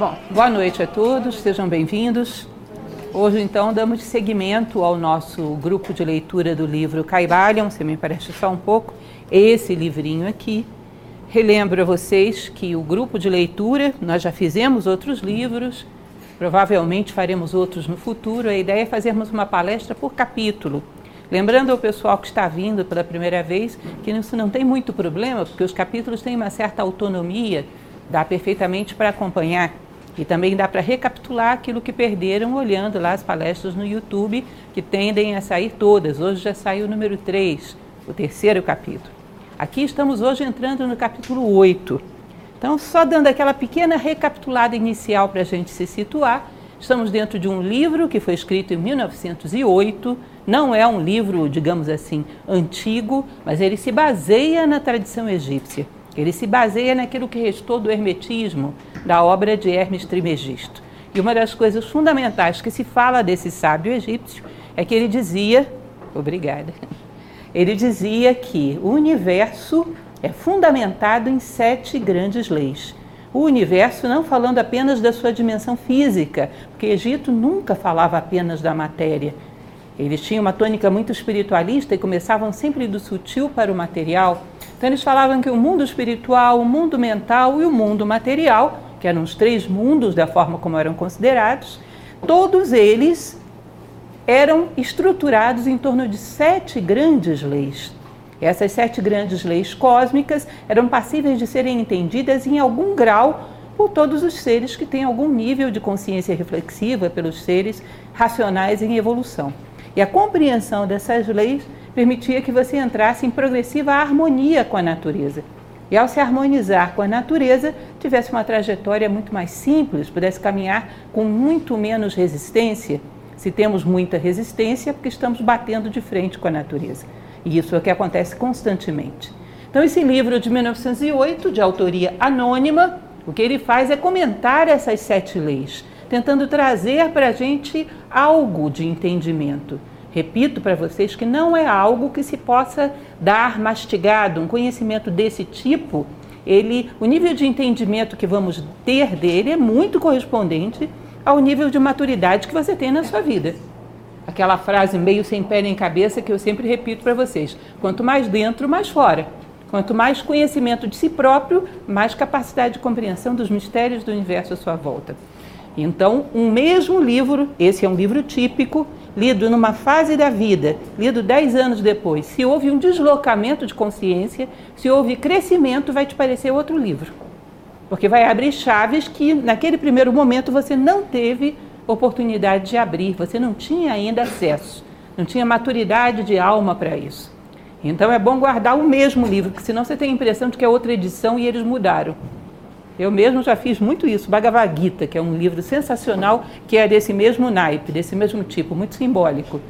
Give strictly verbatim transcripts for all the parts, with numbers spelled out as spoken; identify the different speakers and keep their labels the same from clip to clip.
Speaker 1: Bom, boa noite a todos, sejam bem-vindos. Hoje, então, damos seguimento ao nosso grupo de leitura do livro Kybalion. Você me empresta só um pouco, esse livrinho aqui. Relembro a vocês que o grupo de leitura, nós já fizemos outros livros, provavelmente faremos outros no futuro. A ideia é fazermos uma palestra por capítulo. Lembrando ao pessoal que está vindo pela primeira vez que isso não tem muito problema, porque os capítulos têm uma certa autonomia, dá perfeitamente para acompanhar e também dá para recapitular aquilo que perderam olhando lá as palestras no YouTube, que tendem a sair todas. Hoje já saiu o número três, o terceiro capítulo. Aqui estamos hoje entrando no capítulo oito. Então, só dando aquela pequena recapitulada inicial para a gente se situar, estamos dentro de um livro que foi escrito em mil novecentos e oito, não é um livro, digamos assim, antigo, mas ele se baseia na tradição egípcia. Ele se baseia naquilo que restou do hermetismo, da obra de Hermes Trismegisto. E uma das coisas fundamentais que se fala desse sábio egípcio é que ele dizia, obrigada, ele dizia que o universo é fundamentado em sete grandes leis. O universo não falando apenas da sua dimensão física, porque o Egito nunca falava apenas da matéria. Eles tinham uma tônica muito espiritualista e começavam sempre do sutil para o material. Então eles falavam que o mundo espiritual, o mundo mental e o mundo material, que eram os três mundos da forma como eram considerados, todos eles eram estruturados em torno de sete grandes leis. Essas sete grandes leis cósmicas eram passíveis de serem entendidas em algum grau por todos os seres que têm algum nível de consciência reflexiva, pelos seres racionais em evolução. E a compreensão dessas leis permitia que você entrasse em progressiva harmonia com a natureza. E ao se harmonizar com a natureza, tivesse uma trajetória muito mais simples, pudesse caminhar com muito menos resistência. Se temos muita resistência, é porque estamos batendo de frente com a natureza. E isso é o que acontece constantemente. Então, esse livro de mil novecentos e oito, de autoria anônima, o que ele faz é comentar essas sete leis, tentando trazer para a gente algo de entendimento. Repito para vocês que não é algo que se possa dar mastigado. Um conhecimento desse tipo, ele, o nível de entendimento que vamos ter dele é muito correspondente ao nível de maturidade que você tem na sua vida. Aquela frase meio sem pé nem cabeça que eu sempre repito para vocês. Quanto mais dentro, mais fora. Quanto mais conhecimento de si próprio, mais capacidade de compreensão dos mistérios do universo à sua volta. Então, um mesmo livro, esse é um livro típico, lido numa fase da vida, lido dez anos depois. Se houve um deslocamento de consciência, se houve crescimento, vai te parecer outro livro. Porque vai abrir chaves que, naquele primeiro momento, você não teve oportunidade de abrir, você não tinha ainda acesso, não tinha maturidade de alma para isso. Então é bom guardar o mesmo livro, porque senão você tem a impressão de que é outra edição e eles mudaram. Eu mesmo já fiz muito isso, Bhagavad Gita, que é um livro sensacional, que é desse mesmo naipe, desse mesmo tipo, muito simbólico.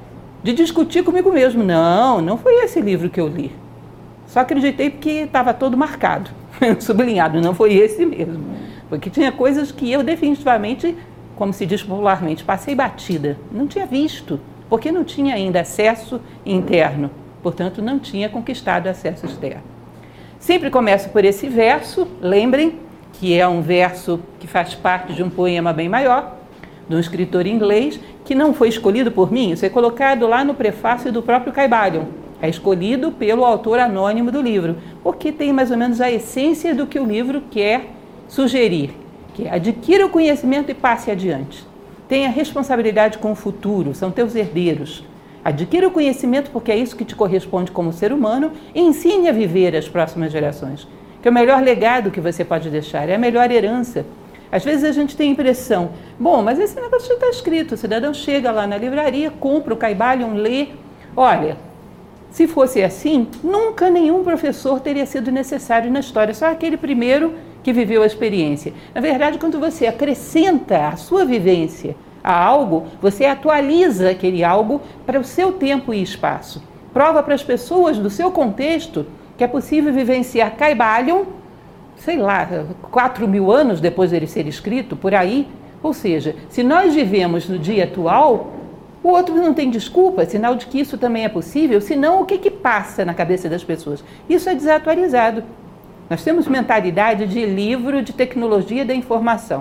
Speaker 1: De discutir comigo mesmo, não, não foi esse livro que eu li. Só acreditei porque estava todo marcado, sublinhado, não foi esse mesmo. Porque tinha coisas que eu definitivamente, como se diz popularmente, passei batida, não tinha visto, porque não tinha ainda acesso interno, portanto não tinha conquistado acesso externo. Sempre começo por esse verso, lembrem que é um verso que faz parte de um poema bem maior, de um escritor inglês, que não foi escolhido por mim, isso é colocado lá no prefácio do próprio Kybalion, é escolhido pelo autor anônimo do livro, porque tem mais ou menos a essência do que o livro quer sugerir, que é adquira o conhecimento e passe adiante. Tenha responsabilidade com o futuro, são teus herdeiros. Adquira o conhecimento porque é isso que te corresponde como ser humano e ensine a viver as próximas gerações. Que é o melhor legado que você pode deixar, é a melhor herança. Às vezes a gente tem a impressão, bom, mas esse negócio já está escrito, o cidadão chega lá na livraria, compra o Kybalion, lê. Olha, se fosse assim, nunca nenhum professor teria sido necessário na história, só aquele primeiro que viveu a experiência. Na verdade, quando você acrescenta a sua vivência a algo, você atualiza aquele algo para o seu tempo e espaço. Prova para as pessoas do seu contexto que é possível vivenciar Kybalion, sei lá, quatro mil anos depois dele ser escrito, por aí. Ou seja, se nós vivemos no dia atual, o outro não tem desculpa, sinal de que isso também é possível, senão o que, que passa na cabeça das pessoas? Isso é desatualizado. Nós temos mentalidade de livro de tecnologia da informação.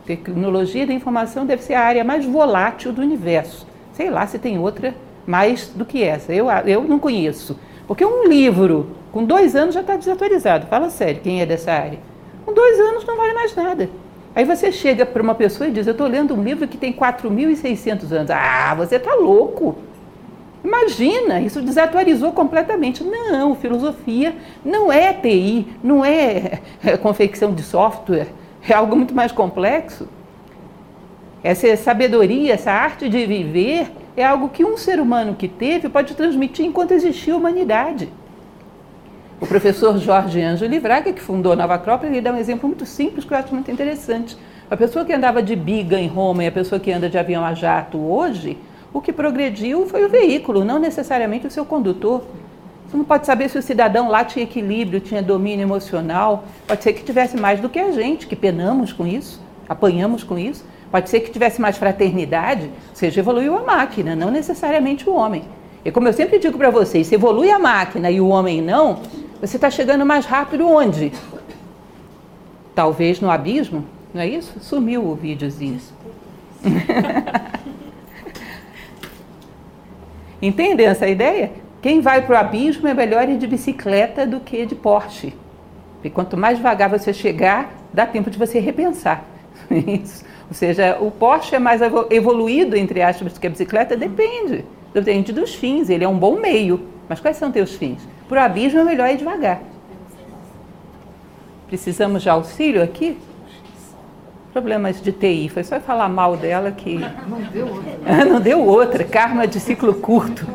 Speaker 1: Tecnologia da informação deve ser a área mais volátil do universo. Sei lá se tem outra mais do que essa. Eu, eu não conheço. Porque um livro com dois anos já está desatualizado. Fala sério, quem é dessa área? Com dois anos não vale mais nada. Aí você chega para uma pessoa e diz, eu estou lendo um livro que tem quatro mil e seiscentos anos. Ah, você está louco. Imagina, isso desatualizou completamente. Não, filosofia não é T I, não é confecção de software, é algo muito mais complexo. Essa sabedoria, essa arte de viver, é algo que um ser humano que teve pode transmitir enquanto existia a humanidade. O professor Jorge Ângelo Braga, que fundou a Nova Acrópole, ele dá um exemplo muito simples que eu acho muito interessante. A pessoa que andava de biga em Roma e a pessoa que anda de avião a jato hoje, o que progrediu foi o veículo, não necessariamente o seu condutor. Você não pode saber se o cidadão lá tinha equilíbrio, tinha domínio emocional. Pode ser que tivesse mais do que a gente, que penamos com isso, apanhamos com isso. Pode ser que tivesse mais fraternidade, ou seja, evoluiu a máquina, não necessariamente o homem. E como eu sempre digo para vocês, se evolui a máquina e o homem não, você está chegando mais rápido onde? Talvez no abismo, não é isso? Sumiu o videozinho. Entendem essa ideia? Quem vai para o abismo é melhor ir de bicicleta do que de Porsche. Porque quanto mais devagar você chegar, dá tempo de você repensar. Isso. Ou seja, o Porsche é mais evoluído, entre aspas, do que a bicicleta? Depende. Depende dos fins. Ele é um bom meio. Mas quais são teus fins? Para o abismo é melhor ir devagar. Precisamos de auxílio aqui? Problemas de T I. Foi só falar mal dela que... Não deu outra. Não deu outra. Karma de ciclo curto.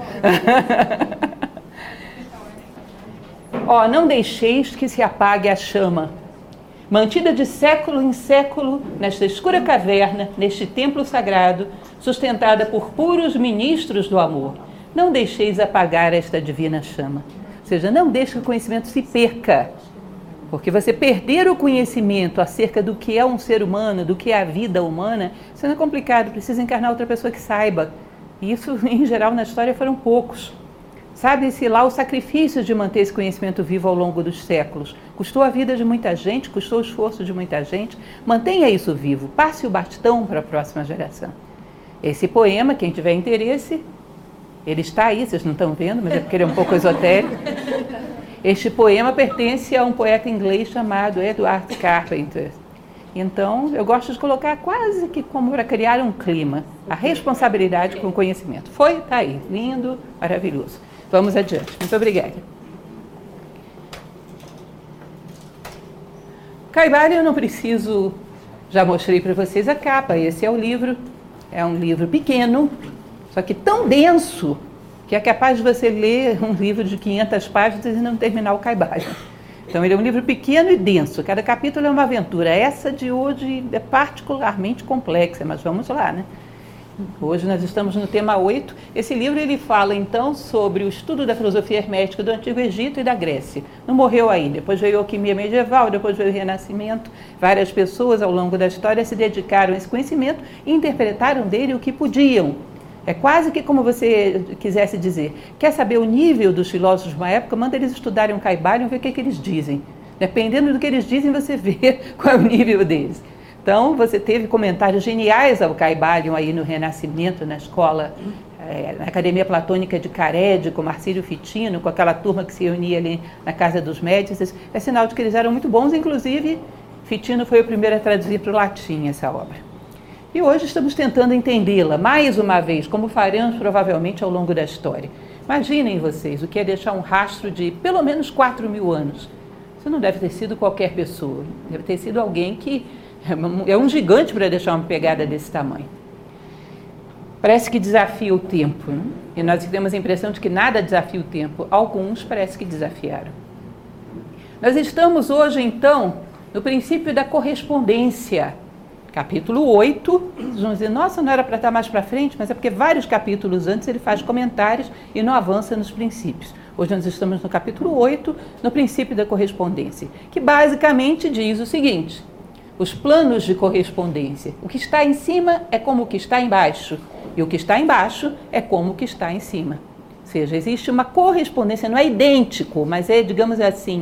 Speaker 1: Ó, não deixeis que se apague a chama. Mantida de século em século, nesta escura caverna, neste templo sagrado, sustentada por puros ministros do amor. Não deixeis apagar esta divina chama. Ou seja, não deixe que o conhecimento se perca. Porque você perder o conhecimento acerca do que é um ser humano, do que é a vida humana, isso não é complicado, precisa encarnar outra pessoa que saiba. E isso, em geral, na história foram poucos. Sabe-se lá o sacrifício de manter esse conhecimento vivo ao longo dos séculos. Custou a vida de muita gente, custou o esforço de muita gente. Mantenha isso vivo, passe o bastão para a próxima geração. Esse poema, quem tiver interesse, ele está aí, vocês não estão vendo, mas é porque ele é um pouco esotérico. Este poema pertence a um poeta inglês chamado Edward Carpenter. Então, eu gosto de colocar quase que como para criar um clima, a responsabilidade com o conhecimento. Foi, está aí, lindo, maravilhoso. Vamos adiante. Muito obrigada. Caibalion, eu não preciso, já mostrei para vocês a capa. Esse é o livro, é um livro pequeno, só que tão denso, que é capaz de você ler um livro de quinhentas páginas e não terminar o Caibalion. Então, ele é um livro pequeno e denso, cada capítulo é uma aventura. Essa de hoje é particularmente complexa, mas vamos lá, né? Hoje nós estamos no tema oito. Esse livro ele fala, então, sobre o estudo da filosofia hermética do Antigo Egito e da Grécia. Não morreu aí. Depois veio a alquimia medieval, depois veio o Renascimento. Várias pessoas, ao longo da história, se dedicaram a esse conhecimento e interpretaram dele o que podiam. É quase que como você quisesse dizer. Quer saber o nível dos filósofos de uma época? Manda eles estudarem um Caibalion e ver o que, é que eles dizem. Dependendo do que eles dizem, você vê qual é o nível deles. Então, você teve comentários geniais ao Caibalion aí no Renascimento, na escola, é, na Academia Platônica de Carédio, com Marcílio Fitino, com aquela turma que se reunia ali na Casa dos Médicis. É sinal de que eles eram muito bons, inclusive Fitino foi o primeiro a traduzir para o latim essa obra. E hoje estamos tentando entendê-la, mais uma vez, como faremos provavelmente ao longo da história. Imaginem vocês o que é deixar um rastro de pelo menos quatro mil anos. Isso não deve ter sido qualquer pessoa, deve ter sido alguém que é um gigante para deixar uma pegada desse tamanho. Parece que desafia o tempo, né? E nós temos a impressão de que nada desafia o tempo. Alguns parece que desafiaram. Nós estamos hoje, então, no princípio da correspondência. Capítulo oito, vocês vão dizer, nossa, não era para estar mais para frente, mas é porque vários capítulos antes ele faz comentários e não avança nos princípios. Hoje nós estamos no capítulo oito, no princípio da correspondência, que basicamente diz o seguinte: os planos de correspondência. O que está em cima é como o que está embaixo, e o que está embaixo é como o que está em cima. Ou seja, existe uma correspondência, não é idêntico, mas é, digamos assim,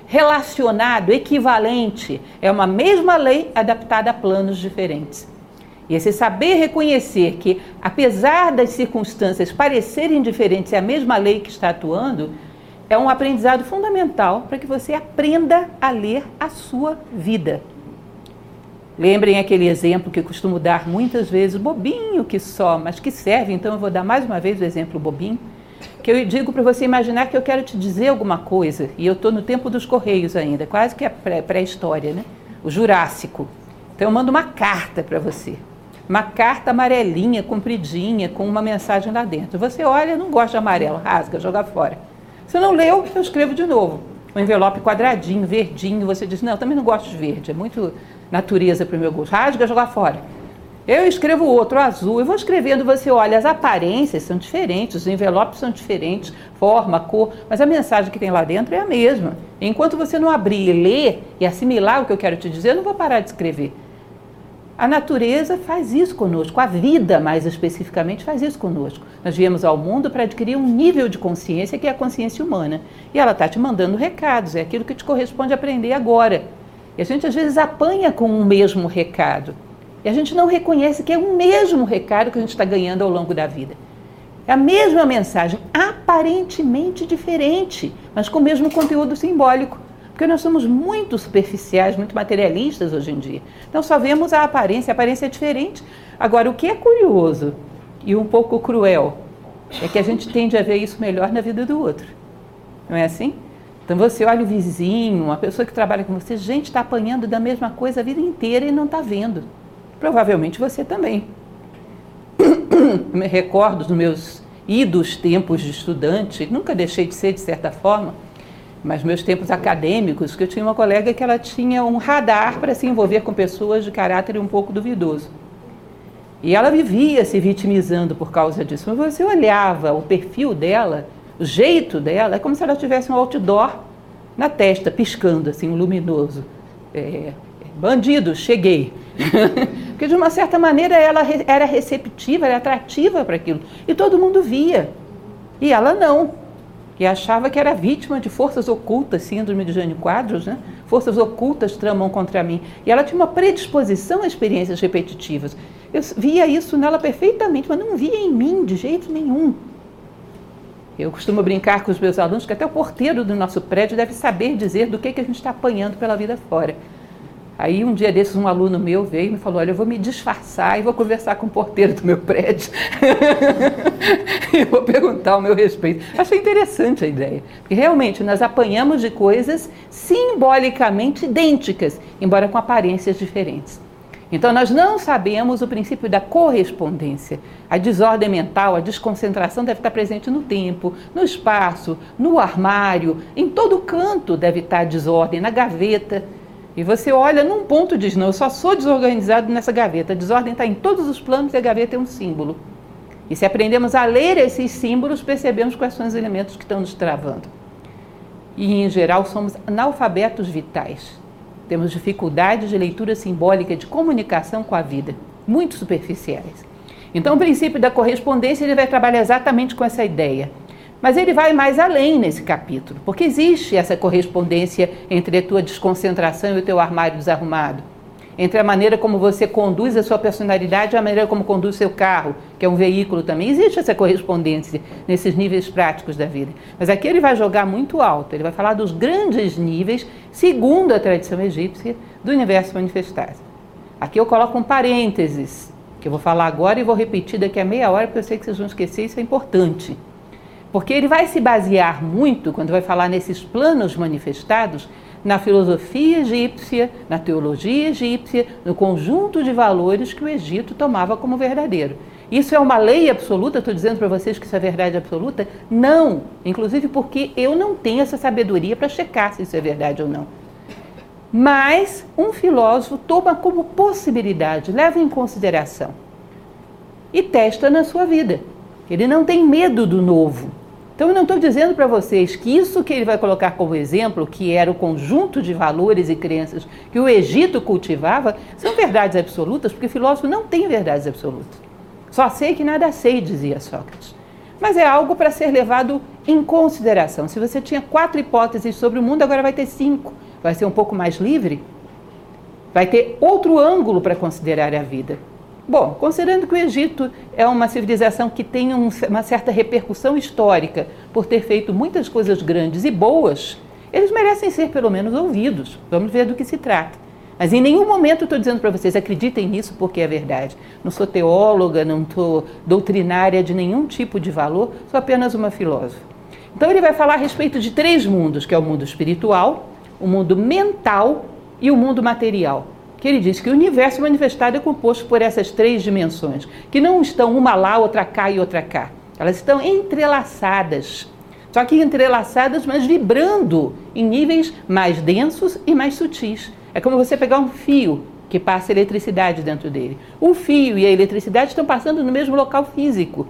Speaker 1: relacionado, equivalente. É uma mesma lei adaptada a planos diferentes. E esse saber reconhecer que, apesar das circunstâncias parecerem diferentes, é a mesma lei que está atuando, é um aprendizado fundamental para que você aprenda a ler a sua vida. Lembrem aquele exemplo que eu costumo dar muitas vezes, bobinho que só, mas que serve, então eu vou dar mais uma vez o exemplo bobinho, que eu digo para você imaginar que eu quero te dizer alguma coisa, e eu estou no tempo dos Correios ainda, quase que a pré-história, né? O Jurássico. Então eu mando uma carta para você, uma carta amarelinha, compridinha, com uma mensagem lá dentro. Você olha, não gosta de amarelo, rasga, joga fora. Se não leu, eu escrevo de novo. Um envelope quadradinho, verdinho, você diz, não, também não gosto de verde, é muito natureza para o meu gosto. Rasga, joga fora. Eu escrevo outro, azul, eu vou escrevendo, você olha, as aparências são diferentes, os envelopes são diferentes, forma, cor, mas a mensagem que tem lá dentro é a mesma. Enquanto você não abrir e ler e assimilar o que eu quero te dizer, eu não vou parar de escrever. A natureza faz isso conosco, a vida mais especificamente faz isso conosco. Nós viemos ao mundo para adquirir um nível de consciência que é a consciência humana. E ela está te mandando recados, é aquilo que te corresponde aprender agora. E a gente às vezes apanha com um mesmo recado. E a gente não reconhece que é o mesmo recado que a gente está ganhando ao longo da vida. É a mesma mensagem, aparentemente diferente, mas com o mesmo conteúdo simbólico. Porque nós somos muito superficiais, muito materialistas hoje em dia. Então só vemos a aparência, a aparência é diferente. Agora, o que é curioso e um pouco cruel é que a gente tende a ver isso melhor na vida do outro. Não é assim? Então você olha o vizinho, uma pessoa que trabalha com você, gente, está apanhando da mesma coisa a vida inteira e não está vendo. Provavelmente você também. Eu me recordo dos meus idos tempos de estudante, nunca deixei de ser de certa forma, mas meus tempos acadêmicos, que eu tinha uma colega que ela tinha um radar para se envolver com pessoas de caráter um pouco duvidoso. E ela vivia se vitimizando por causa disso. Mas você olhava o perfil dela, o jeito dela, é como se ela tivesse um outdoor na testa, piscando assim, um luminoso. É, bandido, cheguei. Porque de uma certa maneira ela era receptiva, era atrativa para aquilo. E todo mundo via. E ela não. E achava que era vítima de forças ocultas, síndrome de Jânio Quadros, né? Forças ocultas tramam contra mim. E ela tinha uma predisposição a experiências repetitivas. Eu via isso nela perfeitamente, mas não via em mim de jeito nenhum. Eu costumo brincar com os meus alunos que até o porteiro do nosso prédio deve saber dizer do que, que a gente está apanhando pela vida fora. Aí um dia desses um aluno meu veio e me falou, olha, eu vou me disfarçar e vou conversar com o porteiro do meu prédio. E vou perguntar ao meu respeito. Achei interessante a ideia, porque realmente nós apanhamos de coisas simbolicamente idênticas, embora com aparências diferentes. Então nós não sabemos o princípio da correspondência. A desordem mental, a desconcentração deve estar presente no tempo, no espaço, no armário, em todo canto deve estar a desordem, na gaveta. E você olha num ponto e diz, não, eu só sou desorganizado nessa gaveta. A desordem está em todos os planos e a gaveta é um símbolo. E se aprendemos a ler esses símbolos, percebemos quais são os elementos que estão nos travando. E, em geral, somos analfabetos vitais. Temos dificuldades de leitura simbólica, de comunicação com a vida, muito superficiais. Então, o princípio da correspondência ele vai trabalhar exatamente com essa ideia. Mas ele vai mais além nesse capítulo, porque existe essa correspondência entre a tua desconcentração e o teu armário desarrumado, entre a maneira como você conduz a sua personalidade e a maneira como conduz o seu carro, que é um veículo também. Existe essa correspondência nesses níveis práticos da vida. Mas aqui ele vai jogar muito alto, ele vai falar dos grandes níveis, segundo a tradição egípcia, do universo manifestado. Aqui eu coloco um parênteses, que eu vou falar agora e vou repetir daqui a meia hora, porque eu sei que vocês vão esquecer, isso é importante. Porque ele vai se basear muito, quando vai falar nesses planos manifestados, na filosofia egípcia, na teologia egípcia, no conjunto de valores que o Egito tomava como verdadeiro. Isso é uma lei absoluta? Estou dizendo para vocês que isso é verdade absoluta? Não, inclusive porque eu não tenho essa sabedoria para checar se isso é verdade ou não. Mas um filósofo toma como possibilidade, leva em consideração e testa na sua vida. Ele não tem medo do novo. Então, eu não estou dizendo para vocês que isso que ele vai colocar como exemplo, que era o conjunto de valores e crenças que o Egito cultivava, são verdades absolutas, porque o filósofo não tem verdades absolutas. Só sei que nada sei, dizia Sócrates. mas é algo para ser levado em consideração. Se você tinha quatro hipóteses sobre o mundo, agora vai ter cinco. Vai ser um pouco mais livre? Vai ter outro ângulo para considerar a vida. Bom, considerando que o Egito é uma civilização que tem um, uma certa repercussão histórica por ter feito muitas coisas grandes e boas, eles merecem ser pelo menos ouvidos. Vamos ver do que se trata. Mas em nenhum momento eu estou dizendo para vocês, acreditem nisso porque é verdade. Não sou teóloga, não estou doutrinária de nenhum tipo de valor, sou apenas uma filósofa. Então ele vai falar a respeito de três mundos, que é o mundo espiritual, o mundo mental e o mundo material. Que ele diz que o universo manifestado é composto por essas três dimensões, que não estão uma lá, outra cá e outra cá. Elas estão entrelaçadas, só que entrelaçadas, mas vibrando em níveis mais densos e mais sutis. É como você pegar um fio que passa eletricidade dentro dele. O fio e a eletricidade estão passando no mesmo local físico,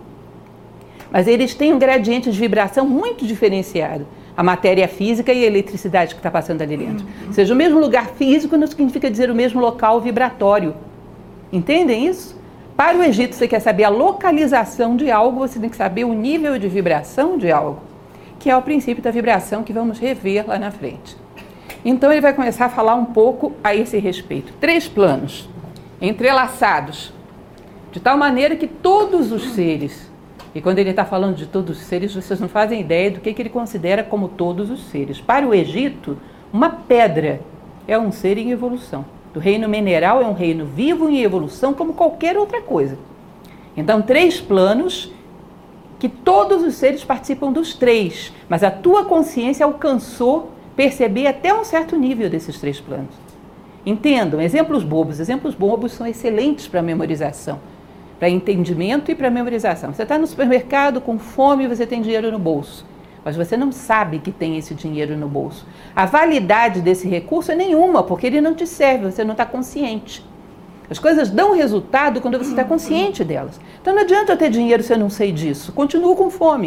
Speaker 1: mas eles têm um gradiente de vibração muito diferenciado. A matéria física e a eletricidade que está passando ali dentro. Ou seja, o mesmo lugar físico não significa dizer o mesmo local vibratório. Entendem isso? Para o Egito, você quer saber a localização de algo, você tem que saber o nível de vibração de algo, que é o princípio da vibração que vamos rever lá na frente. Então ele vai começar a falar um pouco a esse respeito. Três planos entrelaçados, de tal maneira que todos os seres, e quando ele está falando de todos os seres, vocês não fazem ideia do que, que ele considera como todos os seres. Para o Egito, uma pedra é um ser em evolução. O reino mineral é um reino vivo em evolução como qualquer outra coisa. Então, três planos que todos os seres participam dos três, mas a tua consciência alcançou perceber até um certo nível desses três planos. Entendam, exemplos bobos. Exemplos bobos são excelentes para memorização, para entendimento e para memorização. Você está no supermercado com fome e você tem dinheiro no bolso, mas você não sabe que tem esse dinheiro no bolso. A validade desse recurso é nenhuma, porque ele não te serve, você não está consciente. As coisas dão resultado quando você está consciente delas. Então não adianta eu ter dinheiro se eu não sei disso, continuo com fome.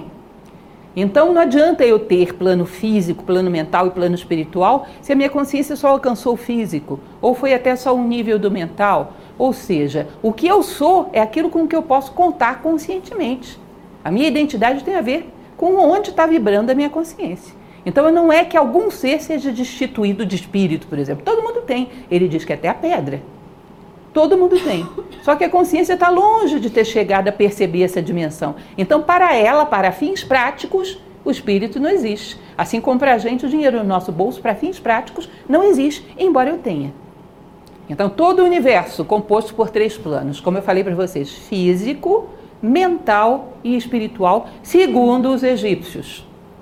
Speaker 1: Então não adianta eu ter plano físico, plano mental e plano espiritual se a minha consciência só alcançou o físico, ou foi até só um nível do mental. Ou seja, o que eu sou é aquilo com que eu posso contar conscientemente. A minha identidade tem a ver com onde está vibrando a minha consciência. Então não é que algum ser seja destituído de espírito, por exemplo. Todo mundo tem. Ele diz que até a pedra. Todo mundo tem. Só que a consciência está longe de ter chegado a perceber essa dimensão. Então, para ela, para fins práticos, o espírito não existe. Assim como para a gente, o dinheiro no nosso bolso, para fins práticos, não existe, embora eu tenha. Então, todo o universo composto por três planos, como eu falei para vocês, físico, mental e espiritual, segundo os egípcios.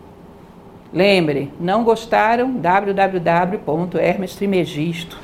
Speaker 1: Lembre, não gostaram? w w w ponto hermes trimegisto.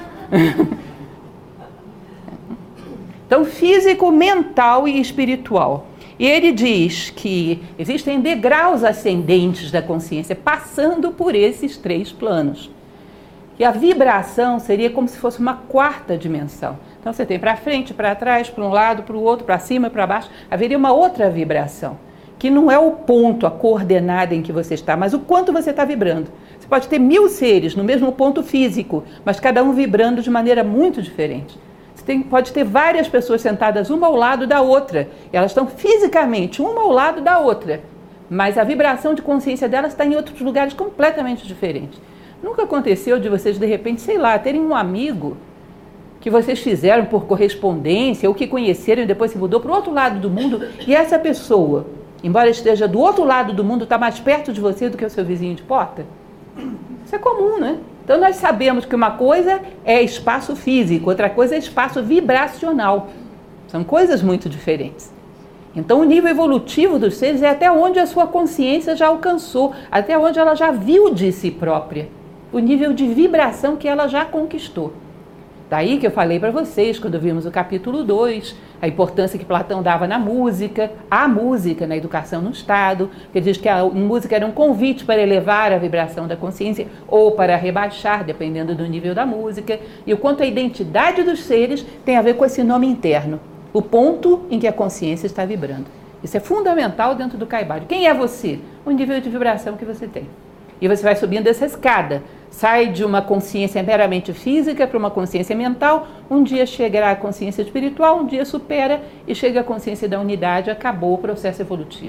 Speaker 1: Então, físico, mental e espiritual. E ele diz que existem degraus ascendentes da consciência, passando por esses três planos. E a vibração seria como se fosse uma quarta dimensão. Então, você tem para frente, para trás, para um lado, para o outro, para cima, para baixo. Haveria uma outra vibração, que não é o ponto, a coordenada em que você está, mas o quanto você está vibrando. Você pode ter mil seres no mesmo ponto físico, mas cada um vibrando de maneira muito diferente. Você tem, pode ter várias pessoas sentadas uma ao lado da outra. Elas estão fisicamente uma ao lado da outra, mas a vibração de consciência delas está em outros lugares completamente diferentes. Nunca aconteceu de vocês, de repente, sei lá, terem um amigo que vocês fizeram por correspondência ou que conheceram e depois se mudou para o outro lado do mundo e essa pessoa, embora esteja do outro lado do mundo, está mais perto de você do que o seu vizinho de porta? Isso é comum, né? Então nós sabemos que uma coisa é espaço físico, outra coisa é espaço vibracional. São coisas muito diferentes. Então o nível evolutivo dos seres é até onde a sua consciência já alcançou, até onde ela já viu de si própria, o nível de vibração que ela já conquistou. Daí que eu falei para vocês, quando vimos o capítulo dois, a importância que Platão dava na música, a música na educação no Estado, que ele diz que a música era um convite para elevar a vibração da consciência ou para rebaixar, dependendo do nível da música, e o quanto a identidade dos seres tem a ver com esse nome interno, o ponto em que a consciência está vibrando. Isso é fundamental dentro do Kaivalho. Quem é você? O nível de vibração que você tem. E você vai subindo essa escada. Sai de uma consciência meramente física para uma consciência mental, um dia chegará à consciência espiritual, um dia supera e chega à consciência da unidade, acabou o processo evolutivo.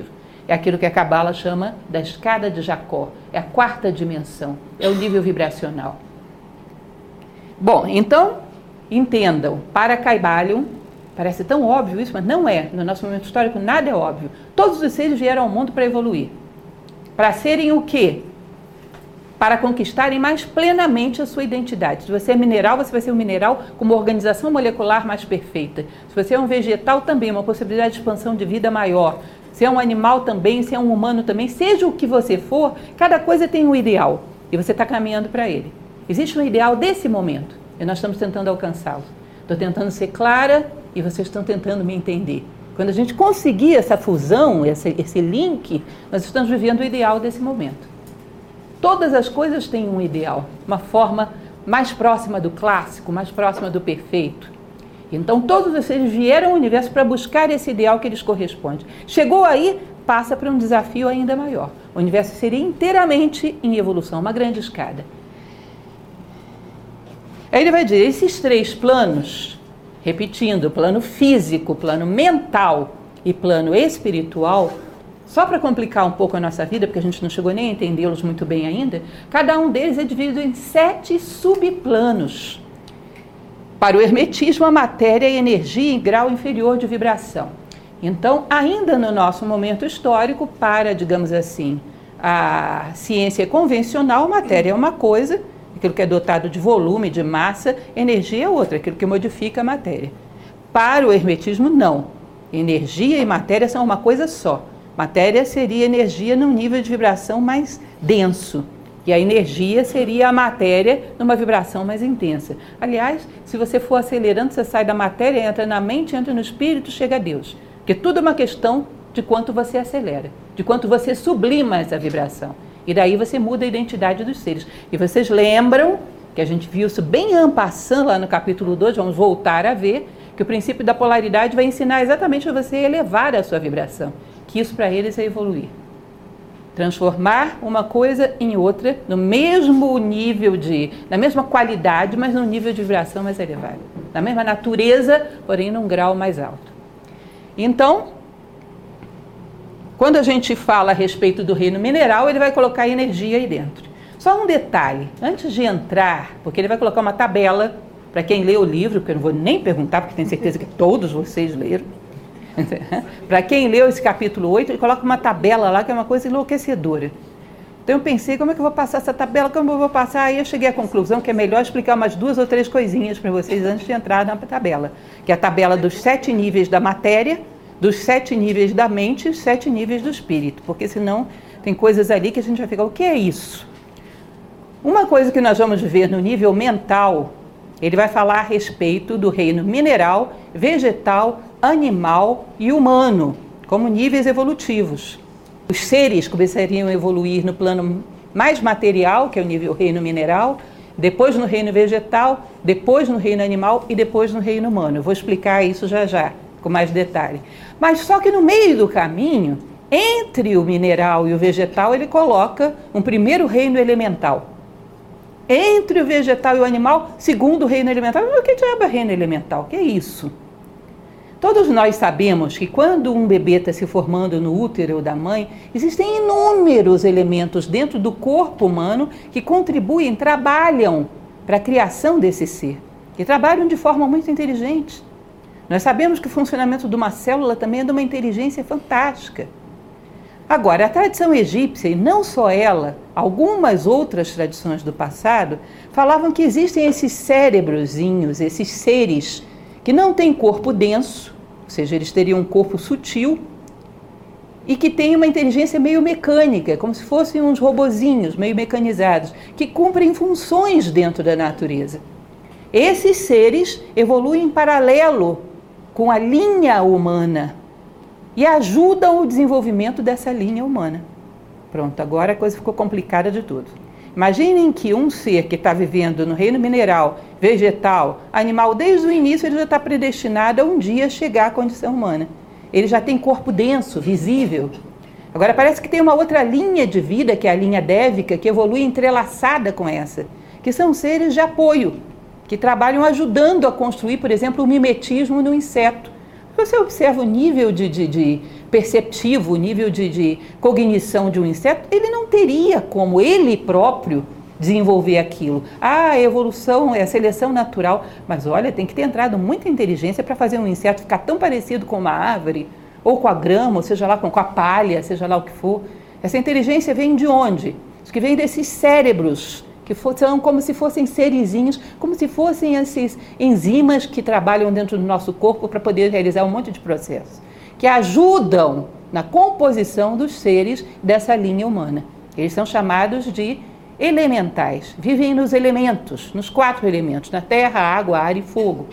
Speaker 1: É aquilo que a Cabala chama da escada de Jacó. É a quarta dimensão, é o nível vibracional. Bom, então, entendam, para Kybalion, parece tão óbvio isso, mas não é. No nosso momento histórico, nada é óbvio. Todos os seres vieram ao mundo para evoluir. Para serem o quê? Para conquistarem mais plenamente a sua identidade. Se você é mineral, você vai ser um mineral com uma organização molecular mais perfeita. Se você é um vegetal, também, uma possibilidade de expansão de vida maior. Se é um animal também, se é um humano também, seja o que você for, cada coisa tem um ideal. E você está caminhando para ele. Existe um ideal desse momento, e nós estamos tentando alcançá-lo. Estou tentando ser clara e vocês estão tentando me entender. Quando a gente conseguir essa fusão, esse, esse link, nós estamos vivendo o ideal desse momento. Todas as coisas têm um ideal, uma forma mais próxima do clássico, mais próxima do perfeito. Então todos os seres vieram ao universo para buscar esse ideal que lhes corresponde. Chegou aí, passa para um desafio ainda maior. O universo seria inteiramente em evolução, uma grande escada. Aí ele vai dizer, esses três planos, repetindo, plano físico, plano mental e plano espiritual, só para complicar um pouco a nossa vida, porque a gente não chegou nem a entendê-los muito bem ainda, cada um deles é dividido em sete subplanos. Para o hermetismo, a matéria e a energia em grau inferior de vibração. Então, ainda no nosso momento histórico, para, digamos assim, a ciência convencional, matéria é uma coisa, aquilo que é dotado de volume, de massa, energia é outra, aquilo que modifica a matéria. Para o hermetismo, não. Energia e matéria são uma coisa só. Matéria seria energia num nível de vibração mais denso. E a energia seria a matéria numa vibração mais intensa. Aliás, se você for acelerando, você sai da matéria, entra na mente, entra no espírito, chega a Deus. Porque tudo é uma questão de quanto você acelera, de quanto você sublima essa vibração. E daí você muda a identidade dos seres. E vocês lembram, que a gente viu isso bem en passant lá no capítulo dois, vamos voltar a ver, que o princípio da polaridade vai ensinar exatamente a você elevar a sua vibração. Que isso para eles é evoluir. Transformar uma coisa em outra, no mesmo nível de, na mesma qualidade, mas num nível de vibração mais elevado. Na mesma natureza, porém num grau mais alto. Então, quando a gente fala a respeito do reino mineral, ele vai colocar energia aí dentro. Só um detalhe, antes de entrar, porque ele vai colocar uma tabela, para quem lê o livro, porque eu não vou nem perguntar, porque tenho certeza que todos vocês leram. Para quem leu esse capítulo oito, ele coloca uma tabela lá que é uma coisa enlouquecedora. Então eu pensei, como é que eu vou passar essa tabela? Como eu vou passar? Aí eu cheguei à conclusão que é melhor explicar umas duas ou três coisinhas para vocês antes de entrar na tabela. Que é a tabela dos sete níveis da matéria, dos sete níveis da mente e os sete níveis do espírito. Porque senão tem coisas ali que a gente vai ficar, o que é isso? Uma coisa que nós vamos ver no nível mental, ele vai falar a respeito do reino mineral, vegetal, animal e humano, como níveis evolutivos. Os seres começariam a evoluir no plano mais material, que é o nível reino mineral, depois no reino vegetal, depois no reino animal e depois no reino humano. Eu vou explicar isso já já, com mais detalhe. Mas só que no meio do caminho, entre o mineral e o vegetal, ele coloca um primeiro reino elemental. Entre o vegetal e o animal, segundo reino elemental. Mas o que diabo é reino elemental? O que é isso? Todos nós sabemos que quando um bebê está se formando no útero da mãe, existem inúmeros elementos dentro do corpo humano que contribuem, trabalham para a criação desse ser. E trabalham de forma muito inteligente. Nós sabemos que o funcionamento de uma célula também é de uma inteligência fantástica. Agora, a tradição egípcia, e não só ela, algumas outras tradições do passado, falavam que existem esses cérebrozinhos, esses seres que não têm corpo denso, ou seja, eles teriam um corpo sutil, e que têm uma inteligência meio mecânica, como se fossem uns robozinhos meio mecanizados, que cumprem funções dentro da natureza. Esses seres evoluem em paralelo com a linha humana, e ajudam o desenvolvimento dessa linha humana. Pronto, agora a coisa ficou complicada de tudo. Imaginem que um ser que está vivendo no reino mineral, vegetal, animal, desde o início ele já está predestinado a um dia chegar à condição humana. Ele já tem corpo denso, visível. Agora parece que tem uma outra linha de vida, que é a linha dévica, que evolui entrelaçada com essa, que são seres de apoio, que trabalham ajudando a construir, por exemplo, o mimetismo no inseto. Você observa o nível de, de, de perceptivo, o nível de, de cognição de um inseto, ele não teria como ele próprio desenvolver aquilo. Ah, a evolução, é a seleção natural, mas olha, tem que ter entrado muita inteligência para fazer um inseto ficar tão parecido com uma árvore, ou com a grama, ou seja lá, com a palha, seja lá o que for. Essa inteligência vem de onde? Acho que vem desses cérebros, que são como se fossem serizinhos, como se fossem essas enzimas que trabalham dentro do nosso corpo para poder realizar um monte de processos, que ajudam na composição dos seres dessa linha humana. Eles são chamados de elementais, vivem nos elementos, nos quatro elementos, na terra, água, ar e fogo.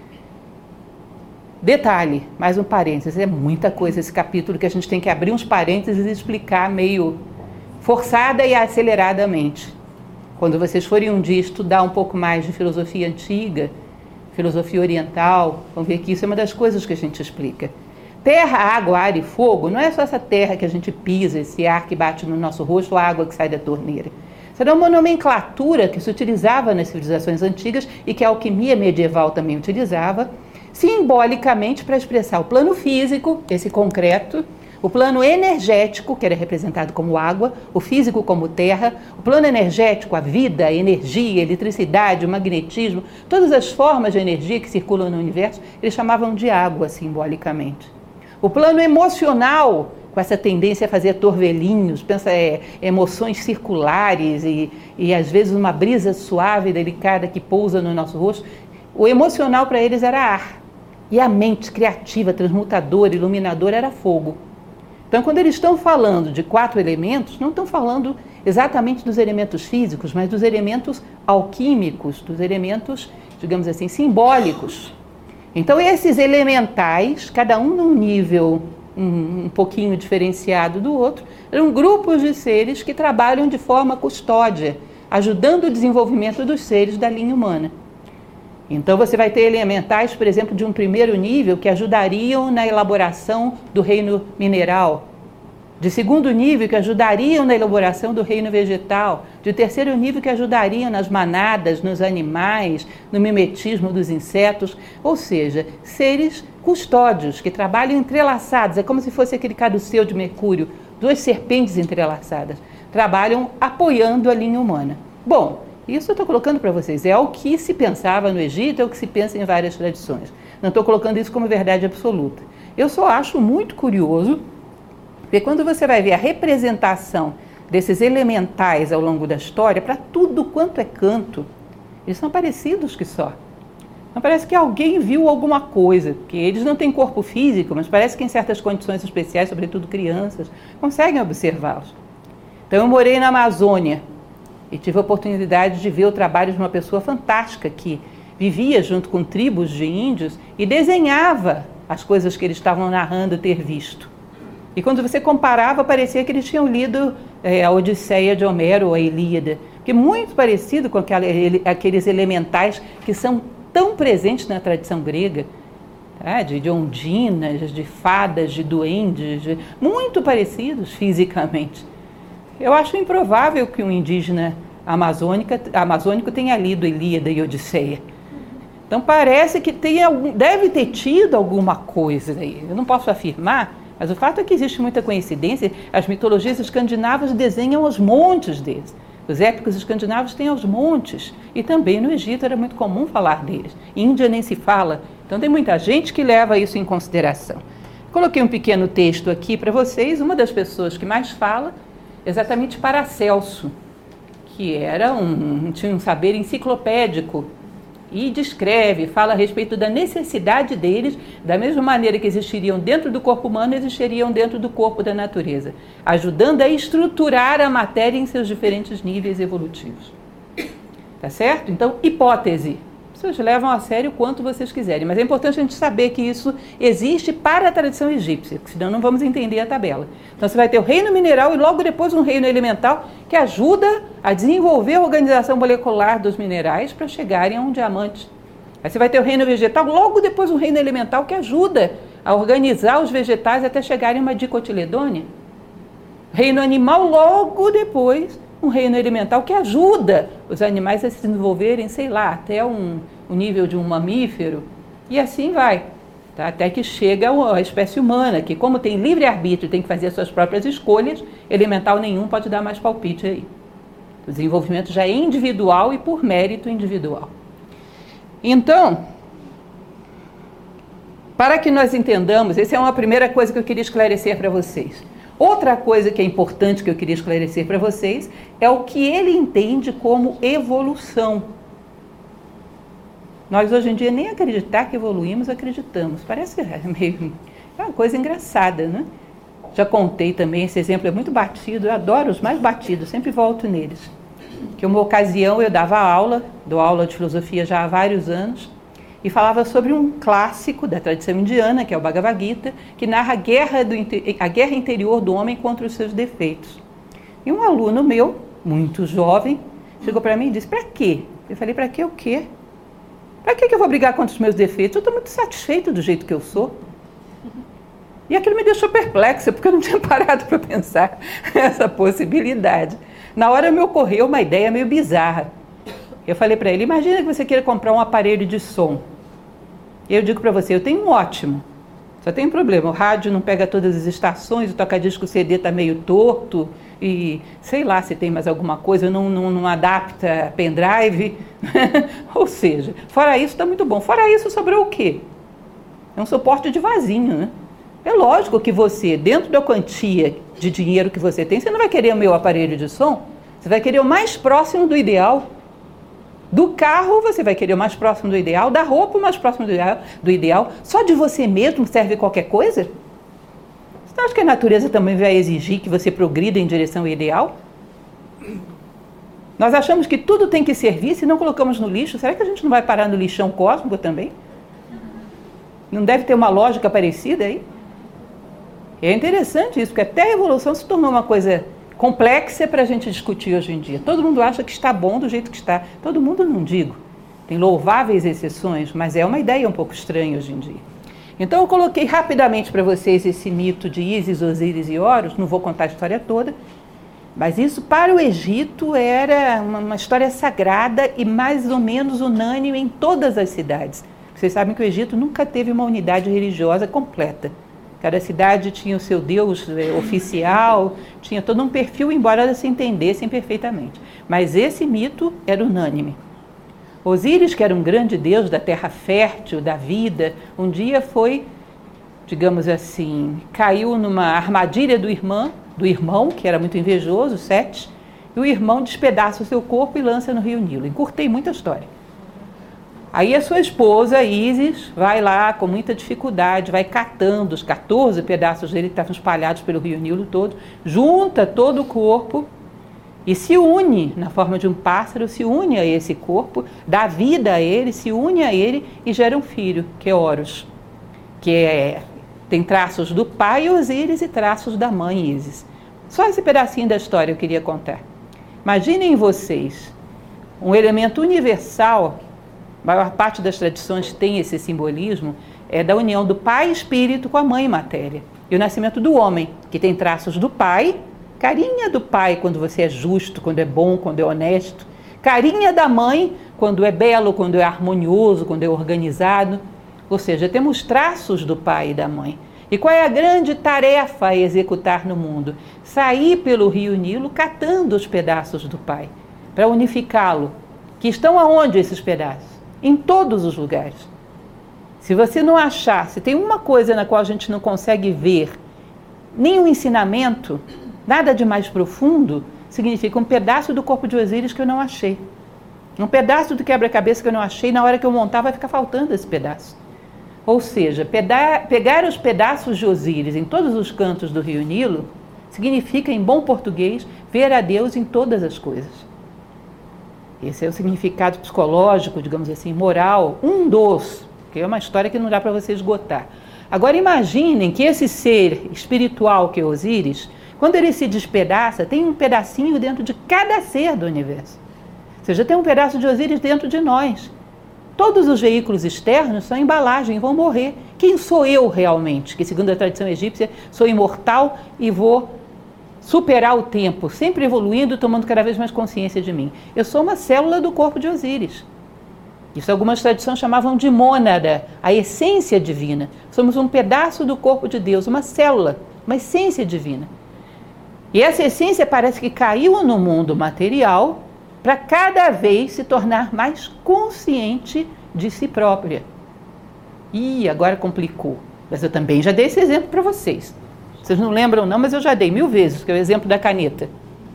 Speaker 1: Detalhe, mais um parênteses, é muita coisa esse capítulo que a gente tem que abrir uns parênteses e explicar meio forçada e aceleradamente. Quando vocês forem um dia estudar um pouco mais de filosofia antiga, filosofia oriental, vão ver que isso é uma das coisas que a gente explica. Terra, água, ar e fogo não é só essa terra que a gente pisa, esse ar que bate no nosso rosto, a água que sai da torneira. Isso era uma nomenclatura que se utilizava nas civilizações antigas e que a alquimia medieval também utilizava, simbolicamente para expressar o plano físico, esse concreto, o plano energético, que era representado como água, o físico como terra, o plano energético, a vida, a energia, a eletricidade, o magnetismo, todas as formas de energia que circulam no universo, eles chamavam de água simbolicamente. O plano emocional, com essa tendência a fazer torvelinhos, pensa é, emoções circulares e, e às vezes uma brisa suave e delicada que pousa no nosso rosto, o emocional para eles era ar. E a mente criativa, transmutadora, iluminadora era fogo. Então, quando eles estão falando de quatro elementos, não estão falando exatamente dos elementos físicos, mas dos elementos alquímicos, dos elementos, digamos assim, simbólicos. Então, esses elementais, cada um num nível um, um pouquinho diferenciado do outro, eram grupos de seres que trabalham de forma custódia, ajudando o desenvolvimento dos seres da linha humana. Então, você vai ter elementais, por exemplo, de um primeiro nível que ajudariam na elaboração do reino mineral, de segundo nível que ajudariam na elaboração do reino vegetal, de terceiro nível que ajudariam nas manadas, nos animais, no mimetismo dos insetos, ou seja, seres custódios que trabalham entrelaçados, é como se fosse aquele caduceu de Mercúrio, duas serpentes entrelaçadas, trabalham apoiando a linha humana. Bom, isso eu estou colocando para vocês, é o que se pensava no Egito, é o que se pensa em várias tradições. Não estou colocando isso como verdade absoluta. Eu só acho muito curioso, porque quando você vai ver a representação desses elementais ao longo da história, para tudo quanto é canto, eles são parecidos que só. Não parece que alguém viu alguma coisa, porque eles não têm corpo físico, mas parece que em certas condições especiais, sobretudo crianças, conseguem observá-los. Então eu morei na Amazônia, e tive a oportunidade de ver o trabalho de uma pessoa fantástica que vivia junto com tribos de índios e desenhava as coisas que eles estavam narrando ter visto. E quando você comparava, parecia que eles tinham lido é, a Odisseia de Homero ou a Ilíada, que é muito parecido com aquela, ele, aqueles elementais que são tão presentes na tradição grega, tá? de, de ondinas, de fadas, de duendes, de, muito parecidos fisicamente. Eu acho improvável que um indígena amazônica, amazônico tenha lido Ilíada e Odisseia. Então parece que tem algum, deve ter tido alguma coisa aí. Eu não posso afirmar, mas o fato é que existe muita coincidência. As mitologias escandinavas desenham os montes deles. Os épicos escandinavos têm os montes. E também no Egito era muito comum falar deles. Índia nem se fala. Então tem muita gente que leva isso em consideração. Coloquei um pequeno texto aqui para vocês. Uma das pessoas que mais fala exatamente Paracelso, que era um, tinha um saber enciclopédico e descreve, fala a respeito da necessidade deles, da mesma maneira que existiriam dentro do corpo humano, existiriam dentro do corpo da natureza, ajudando a estruturar a matéria em seus diferentes níveis evolutivos. Tá certo? Então, hipótese. Vocês levam a sério o quanto vocês quiserem, mas é importante a gente saber que isso existe para a tradição egípcia, senão não vamos entender a tabela. Então você vai ter o reino mineral e logo depois um reino elemental que ajuda a desenvolver a organização molecular dos minerais para chegarem a um diamante. Aí você vai ter o reino vegetal, logo depois um reino elemental que ajuda a organizar os vegetais até chegarem a uma dicotiledônia. Reino animal, logo depois um reino elemental que ajuda os animais a se desenvolverem, sei lá, até um, um nível de um mamífero, e assim vai, tá? Até que chega a espécie humana, que como tem livre-arbítrio e tem que fazer as suas próprias escolhas, elemental nenhum pode dar mais palpite aí. O desenvolvimento já é individual e por mérito individual. Então, para que nós entendamos, essa é uma primeira coisa que eu queria esclarecer para vocês. Outra coisa que é importante que eu queria esclarecer para vocês é o que ele entende como evolução. Nós hoje em dia nem acreditar que evoluímos, acreditamos. Parece meio é uma coisa engraçada, né? Já contei também, esse exemplo é muito batido, eu adoro os mais batidos, sempre volto neles. Que uma ocasião eu dava aula, dou aula de filosofia já há vários anos, e falava sobre um clássico da tradição indiana, que é o Bhagavad Gita, que narra a guerra, do, a guerra interior do homem contra os seus defeitos. E um aluno meu, muito jovem, chegou para mim e disse, para quê? Eu falei, para quê o quê? Para que eu vou brigar contra os meus defeitos? Eu estou muito satisfeito do jeito que eu sou. E aquilo me deixou perplexa, porque eu não tinha parado para pensar essa possibilidade. Na hora me ocorreu uma ideia meio bizarra. Eu falei para ele, imagina que você queira comprar um aparelho de som. E eu digo para você, eu tenho um ótimo. Só tem um problema, o rádio não pega todas as estações, o toca-disco C D está meio torto, e sei lá se tem mais alguma coisa, não, não, não adapta pendrive. Ou seja, fora isso está muito bom. Fora isso sobrou o quê? É um suporte de vasinho, né? É lógico que você, dentro da quantia de dinheiro que você tem, você não vai querer o meu aparelho de som, você vai querer o mais próximo do ideal. Do carro, você vai querer o mais próximo do ideal, da roupa, o mais próximo do ideal, do ideal. Só de você mesmo serve qualquer coisa? Você acha que a natureza também vai exigir que você progrida em direção ao ideal? Nós achamos que tudo tem que servir, se não colocamos no lixo, será que a gente não vai parar no lixão cósmico também? Não deve ter uma lógica parecida aí? É interessante isso, porque até a evolução se tornou uma coisa complexa para a gente discutir hoje em dia. Todo mundo acha que está bom do jeito que está. Todo mundo não digo. Tem louváveis exceções, mas é uma ideia um pouco estranha hoje em dia. Então eu coloquei rapidamente para vocês esse mito de Ísis, Osíris e Horus, não vou contar a história toda, mas isso para o Egito era uma, uma história sagrada e mais ou menos unânime em todas as cidades. Vocês sabem que o Egito nunca teve uma unidade religiosa completa. Cada cidade tinha o seu deus oficial, tinha todo um perfil, embora elas se entendessem perfeitamente. Mas esse mito era unânime. Osíris, que era um grande deus da terra fértil, da vida, um dia foi, digamos assim, caiu numa armadilha do irmão, do irmão, que era muito invejoso, Sete, e o irmão despedaça o seu corpo e lança no rio Nilo. Encurtei muita história. Aí a sua esposa, Ísis, vai lá com muita dificuldade, vai catando os quatorze pedaços dele que estavam espalhados pelo rio Nilo todo, junta todo o corpo e se une, na forma de um pássaro, se une a esse corpo, dá vida a ele, se une a ele e gera um filho, que é Horus, que é, tem traços do pai Osíris e traços da mãe Ísis. Só esse pedacinho da história eu queria contar. Imaginem vocês, um elemento universal. A maior parte das tradições tem esse simbolismo, é da união do pai espírito com a mãe matéria. E o nascimento do homem, que tem traços do pai, carinha do pai quando você é justo, quando é bom, quando é honesto, carinha da mãe quando é belo, quando é harmonioso, quando é organizado. Ou seja, temos traços do pai e da mãe. E qual é a grande tarefa a executar no mundo? Sair pelo rio Nilo catando os pedaços do pai, para unificá-lo. Que estão aonde esses pedaços? Em todos os lugares. Se você não achar, se tem uma coisa na qual a gente não consegue ver nenhum ensinamento, nada de mais profundo, significa um pedaço do corpo de Osíris que eu não achei. Um pedaço do quebra-cabeça que eu não achei, na hora que eu montar vai ficar faltando esse pedaço. Ou seja, peda- pegar os pedaços de Osíris em todos os cantos do rio Nilo, significa, em bom português, ver a Deus em todas as coisas. Esse é o significado psicológico, digamos assim, moral, um dos, que é uma história que não dá para você esgotar. Agora imaginem que esse ser espiritual que é Osíris, quando ele se despedaça, tem um pedacinho dentro de cada ser do universo. Ou seja, tem um pedaço de Osíris dentro de nós. Todos os veículos externos são embalagem, vão morrer. Quem sou eu realmente? Que segundo a tradição egípcia, sou imortal e vou superar o tempo, sempre evoluindo, tomando cada vez mais consciência de mim. Eu sou uma célula do corpo de Osíris. Isso algumas tradições chamavam de mônada, a essência divina. Somos um pedaço do corpo de Deus, uma célula, uma essência divina. E essa essência parece que caiu no mundo material para cada vez se tornar mais consciente de si própria. Ih, agora complicou. Mas eu também já dei esse exemplo para vocês. Vocês não lembram não, mas eu já dei mil vezes, que é o exemplo da caneta.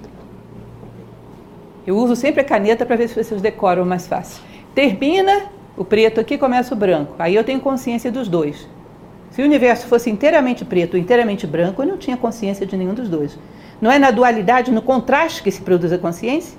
Speaker 1: Eu uso sempre a caneta para ver se vocês decoram mais fácil. Termina o preto aqui, começa o branco. Aí eu tenho consciência dos dois. Se o universo fosse inteiramente preto ou inteiramente branco, eu não tinha consciência de nenhum dos dois. Não é na dualidade, no contraste que se produz a consciência?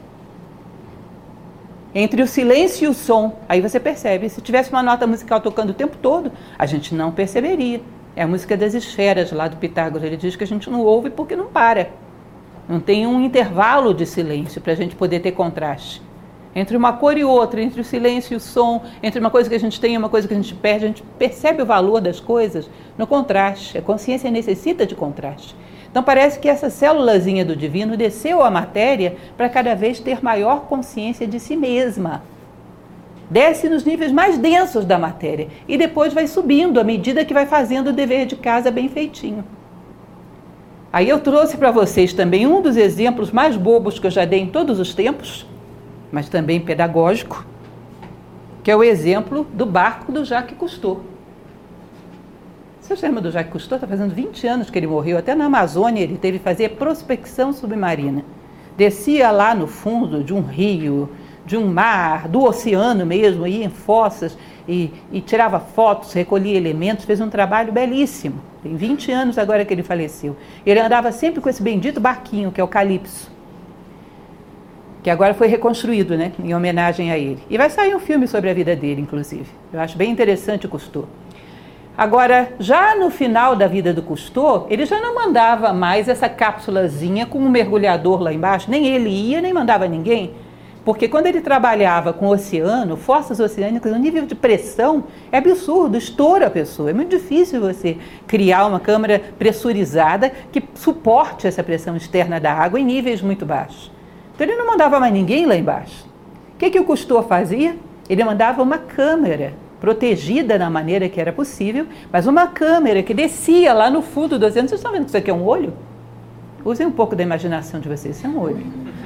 Speaker 1: Entre o silêncio e o som, aí você percebe. Se tivesse uma nota musical tocando o tempo todo, a gente não perceberia. É a música das esferas lá do Pitágoras. Ele diz que a gente não ouve porque não para. Não tem um intervalo de silêncio para a gente poder ter contraste. Entre uma cor e outra, entre o silêncio e o som, entre uma coisa que a gente tem e uma coisa que a gente perde, a gente percebe o valor das coisas no contraste. A consciência necessita de contraste. Então parece que essa célulazinha do divino desceu à matéria para cada vez ter maior consciência de si mesma. Desce nos níveis mais densos da matéria e depois vai subindo à medida que vai fazendo o dever de casa bem feitinho. Aí eu trouxe para vocês também um dos exemplos mais bobos que eu já dei em todos os tempos, mas também pedagógico, que é o exemplo do barco do Jacques Cousteau. Vocês lembram do Jacques Cousteau? Está fazendo vinte anos que ele morreu. Até na Amazônia ele teve que fazer prospecção submarina. Descia lá no fundo de um rio, de um mar, do oceano mesmo, ia em fossas e, e tirava fotos, recolhia elementos, fez um trabalho belíssimo. Tem vinte anos agora que ele faleceu. Ele andava sempre com esse bendito barquinho, que é o Calypso, que agora foi reconstruído, né, em homenagem a ele. E vai sair um filme sobre a vida dele, inclusive. Eu acho bem interessante o Cousteau. Agora, já no final da vida do Cousteau, ele já não mandava mais essa cápsulazinha com um mergulhador lá embaixo, nem ele ia, nem mandava ninguém, porque quando ele trabalhava com o oceano, forças oceânicas, o nível de pressão é absurdo, estoura a pessoa. É muito difícil você criar uma câmara pressurizada que suporte essa pressão externa da água em níveis muito baixos. Então ele não mandava mais ninguém lá embaixo. O que, que o Cousteau fazia? Ele mandava uma câmera protegida na maneira que era possível, mas uma câmera que descia lá no fundo do oceano. Vocês estão vendo que isso aqui é um olho? Usem um pouco da imaginação de vocês, isso é um olho.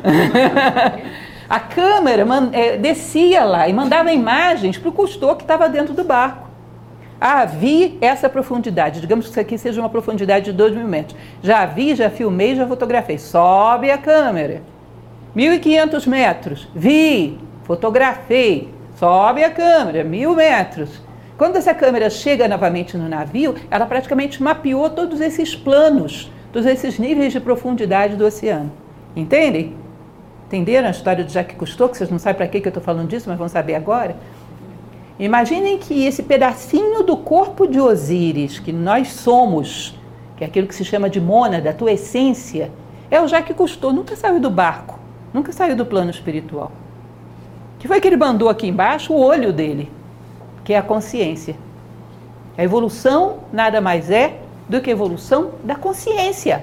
Speaker 1: A câmera man, é, descia lá e mandava imagens para o Cousteau que estava dentro do barco. Ah, vi essa profundidade, digamos que isso aqui seja uma profundidade de dois mil metros. Já vi, já filmei, já fotografei. Sobe a câmera. mil e quinhentos metros. Vi, fotografei. Sobe a câmera, mil metros. Quando essa câmera chega novamente no navio, ela praticamente mapeou todos esses planos, todos esses níveis de profundidade do oceano. Entendem? Entenderam a história do Jacques Cousteau, que vocês não sabem para que eu estou falando disso, mas vão saber agora? Imaginem que esse pedacinho do corpo de Osíris, que nós somos, que é aquilo que se chama de mônada, a tua essência, é o Jacques Cousteau, nunca saiu do barco, nunca saiu do plano espiritual. O que foi que ele mandou aqui embaixo? O olho dele, que é a consciência. A evolução nada mais é do que a evolução da consciência.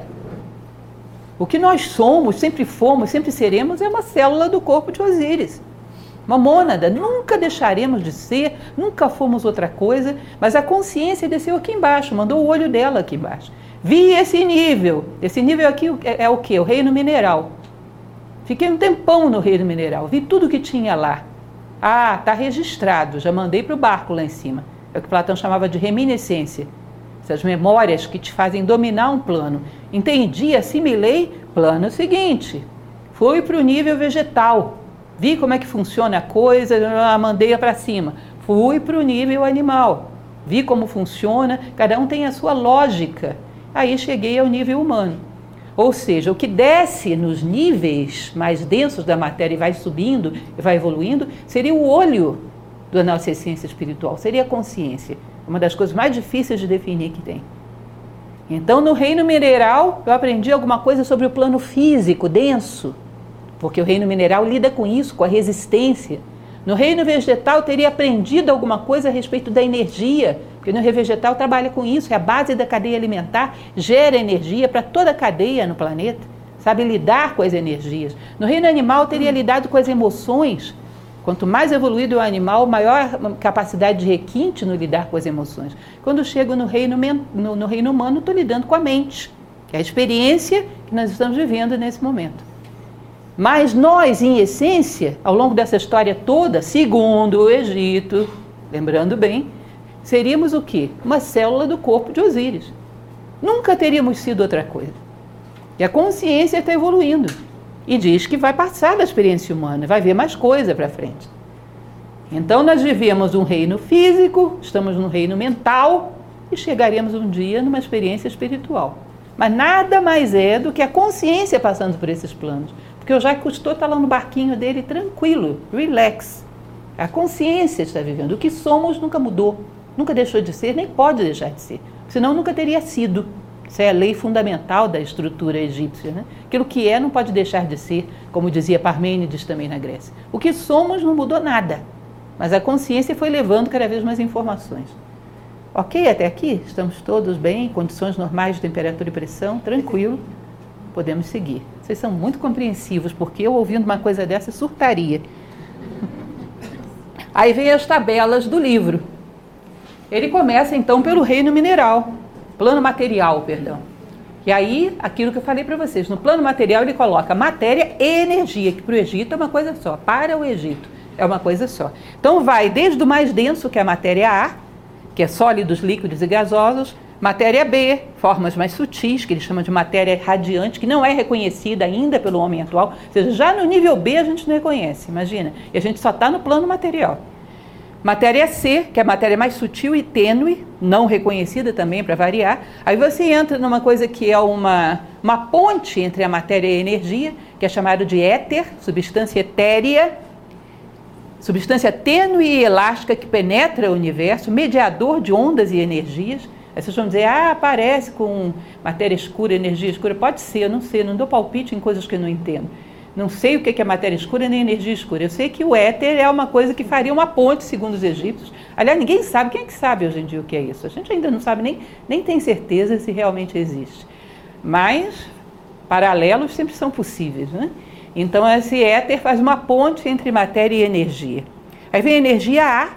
Speaker 1: O que nós somos, sempre fomos, sempre seremos, é uma célula do corpo de Osíris. Uma mônada, nunca deixaremos de ser, nunca fomos outra coisa, mas a consciência desceu aqui embaixo, mandou o olho dela aqui embaixo. Vi esse nível, esse nível aqui é, é o quê? O reino mineral. Fiquei um tempão no reino mineral, vi tudo que tinha lá. Ah, está registrado, já mandei para o barco lá em cima. É o que Platão chamava de reminiscência. Essas memórias que te fazem dominar um plano. Entendi, assimilei, plano seguinte. Fui para o nível vegetal. Vi como é que funciona a coisa, mandei para cima. Fui para o nível animal. Vi como funciona, cada um tem a sua lógica. Aí cheguei ao nível humano. Ou seja, o que desce nos níveis mais densos da matéria e vai subindo, e vai evoluindo, seria o olho da nossa essência espiritual, seria a consciência. Uma das coisas mais difíceis de definir que tem. Então, no reino mineral, eu aprendi alguma coisa sobre o plano físico denso, porque o reino mineral lida com isso, com a resistência. No reino vegetal, eu teria aprendido alguma coisa a respeito da energia, porque no reino vegetal trabalha com isso, é a base da cadeia alimentar, gera energia para toda a cadeia no planeta, sabe lidar com as energias. No reino animal, eu teria lidado com as emoções, Quanto mais evoluído é o animal, maior capacidade de requinte no lidar com as emoções. Quando eu chego no reino, no, no reino humano, estou lidando com a mente, que é a experiência que nós estamos vivendo nesse momento. Mas nós, em essência, ao longo dessa história toda, segundo o Egito, lembrando bem, seríamos o quê? Uma célula do corpo de Osíris. Nunca teríamos sido outra coisa. E a consciência está evoluindo. E diz que vai passar da experiência humana, vai ver mais coisa para frente. Então nós vivemos um reino físico, estamos no reino mental e chegaremos um dia numa experiência espiritual. Mas nada mais é do que a consciência passando por esses planos. Porque o Jacques Cousteau está lá no barquinho dele tranquilo, relax. A consciência está vivendo. O que somos nunca mudou, nunca deixou de ser, nem pode deixar de ser. Senão nunca teria sido. Isso é a lei fundamental da estrutura egípcia, né? Aquilo que é não pode deixar de ser, como dizia Parmênides também na Grécia. O que somos não mudou nada, mas a consciência foi levando cada vez mais informações. Ok, até aqui? Estamos todos bem, condições normais de temperatura e pressão, tranquilo, podemos seguir. Vocês são muito compreensivos, porque eu ouvindo uma coisa dessa surtaria. Aí vem as tabelas do livro. Ele começa então pelo reino mineral, plano material, perdão. E aí, aquilo que eu falei para vocês, no plano material ele coloca matéria e energia, que para o Egito é uma coisa só, para o Egito é uma coisa só. Então vai desde o mais denso, que é a matéria A, que é sólidos, líquidos e gasosos, matéria B, formas mais sutis, que eles chamam de matéria radiante, que não é reconhecida ainda pelo homem atual, ou seja, já no nível B a gente não reconhece, imagina, e a gente só está no plano material. Matéria C, que é a matéria mais sutil e tênue, não reconhecida também, para variar. Aí você entra numa coisa que é uma, uma ponte entre a matéria e a energia, que é chamado de éter, substância etérea, substância tênue e elástica que penetra o universo, mediador de ondas e energias. Aí vocês vão dizer, ah, parece com matéria escura, energia escura. Pode ser, eu não sei, não dou palpite em coisas que eu não entendo. Não sei o que é matéria escura nem energia escura. Eu sei que o éter é uma coisa que faria uma ponte, segundo os egípcios. Aliás, ninguém sabe. Quem é que sabe hoje em dia o que é isso? A gente ainda não sabe, nem, nem tem certeza se realmente existe. Mas paralelos sempre são possíveis, né? Então, esse éter faz uma ponte entre matéria e energia. Aí vem a energia A,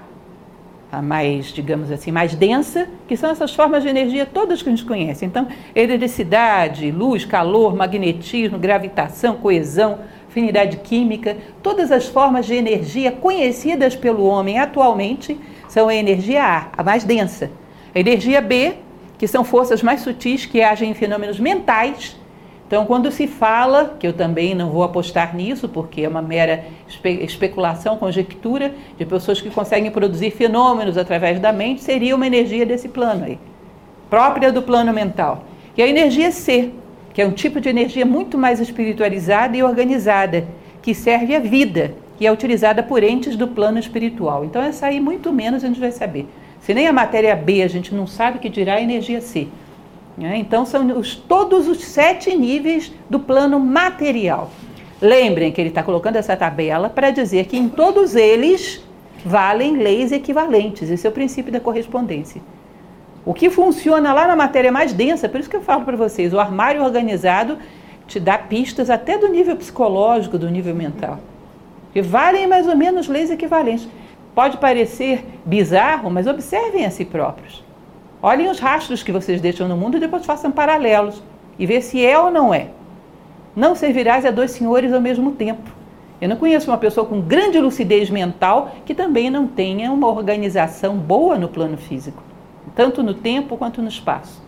Speaker 1: a mais, digamos assim, mais densa, que são essas formas de energia todas que a gente conhece. Então, eletricidade, luz, calor, magnetismo, gravitação, coesão, afinidade química, todas as formas de energia conhecidas pelo homem atualmente são a energia A, a mais densa. A energia B, que são forças mais sutis que agem em fenômenos mentais. Então, quando se fala, que eu também não vou apostar nisso, porque é uma mera espe- especulação, conjectura, de pessoas que conseguem produzir fenômenos através da mente, seria uma energia desse plano aí, própria do plano mental. E a energia C, que é um tipo de energia muito mais espiritualizada e organizada, que serve à vida, que é utilizada por entes do plano espiritual. Então, essa aí, muito menos, a gente vai saber. Se nem a matéria B a gente não sabe, que dirá a energia C. Então, são os, todos os sete níveis do plano material. Lembrem que ele está colocando essa tabela para dizer que em todos eles valem leis equivalentes. Esse é o princípio da correspondência. O que funciona lá na matéria mais densa, por isso que eu falo para vocês, o armário organizado te dá pistas até do nível psicológico, do nível mental. Que valem mais ou menos leis equivalentes. Pode parecer bizarro, mas observem a si próprios. Olhem os rastros que vocês deixam no mundo e depois façam paralelos e vê se é ou não é. Não servirás a dois senhores ao mesmo tempo. Eu não conheço uma pessoa com grande lucidez mental que também não tenha uma organização boa no plano físico, tanto no tempo quanto no espaço.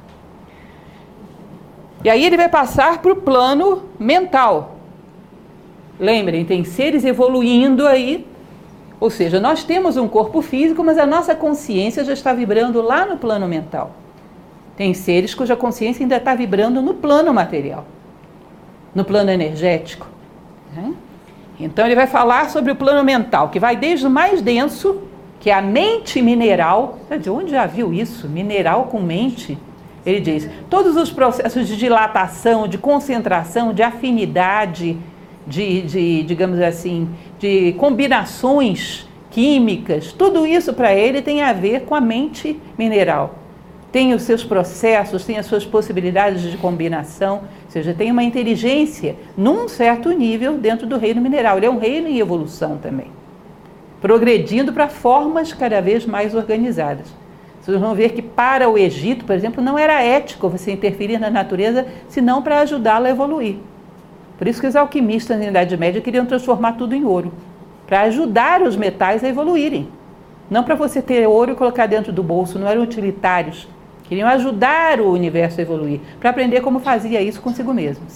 Speaker 1: E aí ele vai passar para o plano mental. Lembrem, tem seres evoluindo aí. Ou seja, nós temos um corpo físico, mas a nossa consciência já está vibrando lá no plano mental. Tem seres cuja consciência ainda está vibrando no plano material, no plano energético. Né? Então ele vai falar sobre o plano mental, que vai desde o mais denso, que é a mente mineral. De onde já viu isso? Mineral com mente? Ele diz, todos os processos de dilatação, de concentração, de afinidade, de, de digamos assim, de combinações químicas, tudo isso para ele tem a ver com a mente mineral. Tem os seus processos, tem as suas possibilidades de combinação, ou seja, tem uma inteligência num certo nível dentro do reino mineral. Ele é um reino em evolução também. progredindo para formas cada vez mais organizadas. Vocês vão ver que para o Egito, por exemplo, não era ético você interferir na natureza, senão para ajudá-la a evoluir. Por isso que os alquimistas na Idade Média queriam transformar tudo em ouro, para ajudar os metais a evoluírem. Não para você ter ouro e colocar dentro do bolso, não eram utilitários. Queriam ajudar o universo a evoluir, para aprender como fazia isso consigo mesmos.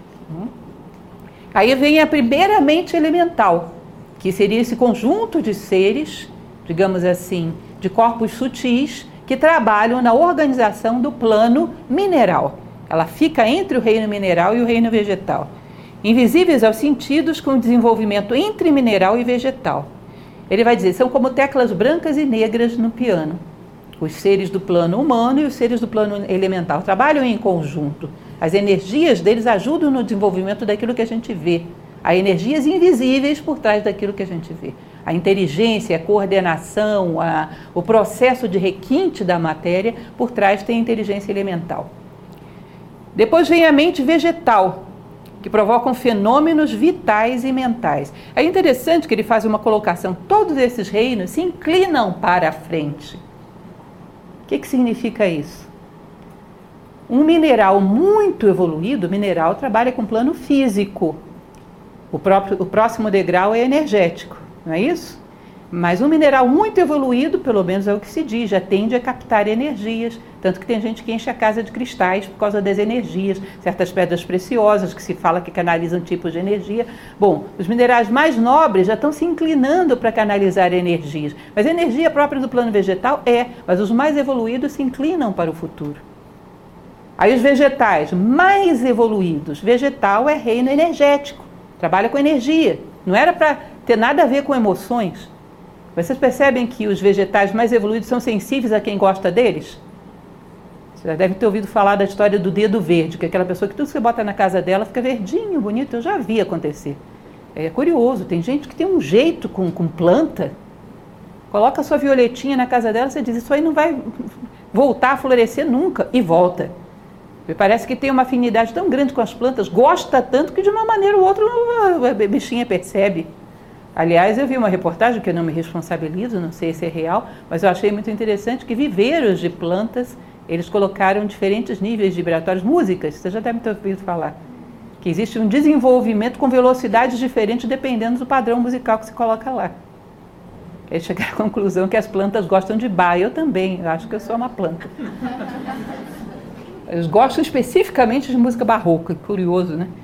Speaker 1: Aí vem a primeira mente elemental, que seria esse conjunto de seres, digamos assim, de corpos sutis, que trabalham na organização do plano mineral. Ela fica entre o reino mineral e o reino vegetal. Invisíveis aos sentidos, com o desenvolvimento entre mineral e vegetal. Ele vai dizer, são como teclas brancas e negras no piano. Os seres do plano humano e os seres do plano elemental trabalham em conjunto. As energias deles ajudam no desenvolvimento daquilo que a gente vê. Há energias invisíveis por trás daquilo que a gente vê. A inteligência, a coordenação, a, o processo de requinte da matéria, por trás tem a inteligência elemental. Depois vem a mente vegetal, que provocam fenômenos vitais e mentais. É interessante que ele faz uma colocação, todos esses reinos se inclinam para a frente. O que, que significa isso? Um mineral muito evoluído, o mineral trabalha com plano físico. O, próprio, o próximo degrau é energético, não é isso? Mas um mineral muito evoluído, pelo menos é o que se diz, já tende a captar energias, tanto que tem gente que enche a casa de cristais por causa das energias, certas pedras preciosas que se fala que canalizam tipos de energia. Bom, os minerais mais nobres já estão se inclinando para canalizar energias, mas a energia própria do plano vegetal é, mas os mais evoluídos se inclinam para o futuro. Aí os vegetais mais evoluídos, vegetal é reino energético, trabalha com energia, não era para ter nada a ver com emoções. Vocês percebem que os vegetais mais evoluídos são sensíveis a quem gosta deles? Você já deve ter ouvido falar da história do dedo verde, que é aquela pessoa que tudo que você bota na casa dela fica verdinho, bonito. Eu já vi acontecer. É curioso, tem gente que tem um jeito com, com planta. Coloca a sua violetinha na casa dela, você diz, isso aí não vai voltar a florescer nunca. E volta. Me parece que tem uma afinidade tão grande com as plantas, gosta tanto que de uma maneira ou outra a bichinha percebe. Aliás, eu vi uma reportagem, que eu não me responsabilizo, não sei se é real, mas eu achei muito interessante que viveiros de plantas, eles colocaram diferentes níveis vibratórios, músicas, você já deve ter ouvido falar, que existe um desenvolvimento com velocidades diferentes dependendo do padrão musical que se coloca lá. Eles chegaram à conclusão que as plantas gostam de bar, eu também, eu acho que eu sou uma planta. Eles gostam especificamente de música barroca, curioso, né?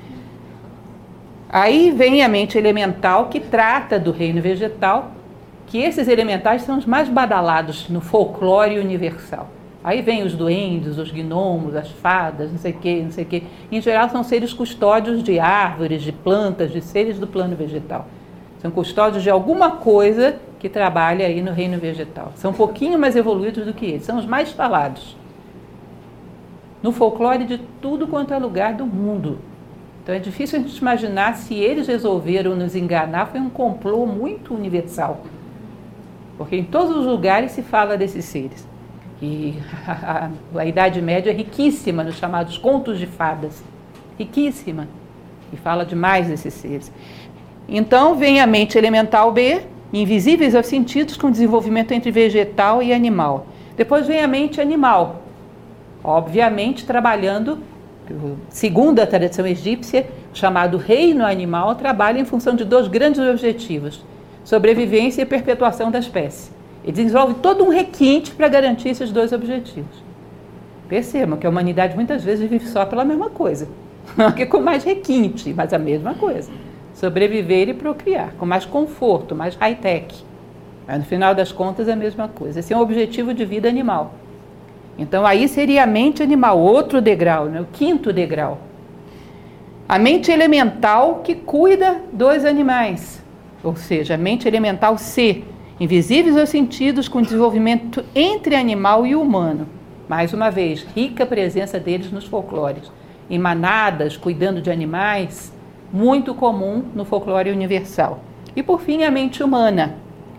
Speaker 1: Aí vem a mente elemental, que trata do reino vegetal, que esses elementais são os mais badalados no folclore universal. Aí vem os duendes, os gnomos, as fadas, não sei o que, não sei o que. Em geral são seres custódios de árvores, de plantas, de seres do plano vegetal. São custódios de alguma coisa que trabalha aí no reino vegetal. São um pouquinho mais evoluídos do que eles, são os mais falados. No folclore de tudo quanto é lugar do mundo. Então é difícil a gente imaginar se eles resolveram nos enganar, foi um complô muito universal. Porque em todos os lugares se fala desses seres. E a, a, a Idade Média é riquíssima nos chamados contos de fadas. Riquíssima. E fala demais desses seres. Então vem a mente elemental B, invisíveis aos sentidos, com desenvolvimento entre vegetal e animal. Depois vem a mente animal, obviamente trabalhando, segundo a tradição egípcia, o chamado reino animal trabalha em função de dois grandes objetivos: sobrevivência e perpetuação da espécie. Ele desenvolve todo um requinte para garantir esses dois objetivos. Percebam que a humanidade muitas vezes vive só pela mesma coisa, não que com mais requinte, mas a mesma coisa: sobreviver e procriar, com mais conforto, mais high-tech. Mas no final das contas é a mesma coisa. Esse é um objetivo de vida animal. Então aí seria a mente animal, outro degrau, né? O quinto degrau. A mente elemental que cuida dos animais, ou seja, a mente elemental C, invisíveis aos sentidos, com desenvolvimento entre animal e humano. Mais uma vez, rica presença deles nos folclores. Em manadas, cuidando de animais, muito comum no folclore universal. E por fim, a mente humana.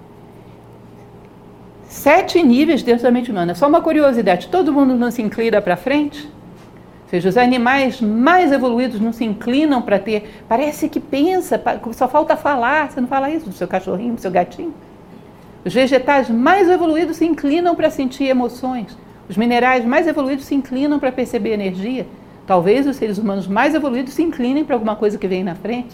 Speaker 1: Sete níveis dentro da mente humana. Só uma curiosidade, todo mundo não se inclina para frente? Ou seja, os animais mais evoluídos não se inclinam para ter... Parece que pensa, só falta falar. Você não fala isso do seu cachorrinho, do seu gatinho? Os vegetais mais evoluídos se inclinam para sentir emoções. Os minerais mais evoluídos se inclinam para perceber energia. Talvez os seres humanos mais evoluídos se inclinem para alguma coisa que vem na frente.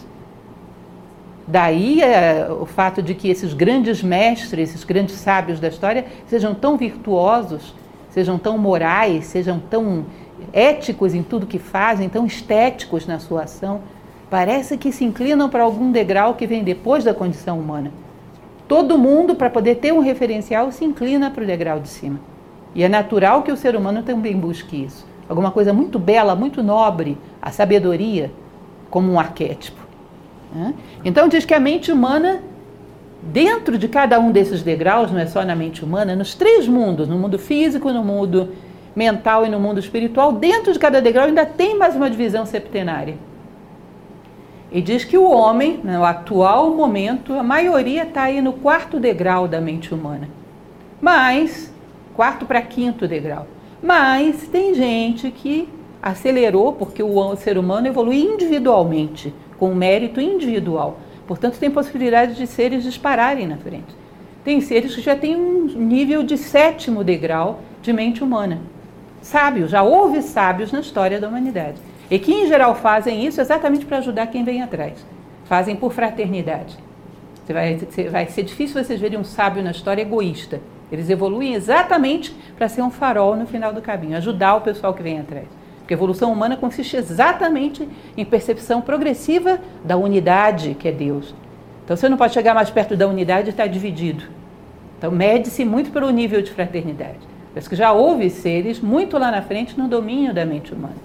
Speaker 1: Daí é, o fato de que esses grandes mestres, esses grandes sábios da história, sejam tão virtuosos, sejam tão morais, sejam tão éticos em tudo que fazem, tão estéticos na sua ação. Parece que se inclinam para algum degrau que vem depois da condição humana. Todo mundo, para poder ter um referencial, se inclina para o degrau de cima. E é natural que o ser humano também busque isso. Alguma coisa muito bela, muito nobre, a sabedoria, como um arquétipo. Então diz que a mente humana, dentro de cada um desses degraus, não é só na mente humana, nos três mundos, no mundo físico, no mundo mental e no mundo espiritual, dentro de cada degrau ainda tem mais uma divisão septenária. E diz que o homem, no atual momento, a maioria está aí no quarto degrau da mente humana. Mas, quarto para quinto degrau. Mas tem gente que acelerou, porque o ser humano evolui individualmente, com mérito individual. Portanto, tem possibilidade de seres dispararem na frente. Tem seres que já têm um nível de sétimo degrau de mente humana. Sábios, já houve sábios na história da humanidade. E que, em geral, fazem isso exatamente para ajudar quem vem atrás. Fazem por fraternidade. Você vai, vai ser difícil vocês verem um sábio na história egoísta. Eles evoluem exatamente para ser um farol no final do caminho, ajudar o pessoal que vem atrás. Porque a evolução humana consiste exatamente em percepção progressiva da unidade que é Deus. Então você não pode chegar mais perto da unidade e estar dividido. Então mede-se muito pelo nível de fraternidade. Parece que já houve seres muito lá na frente no domínio da mente humana.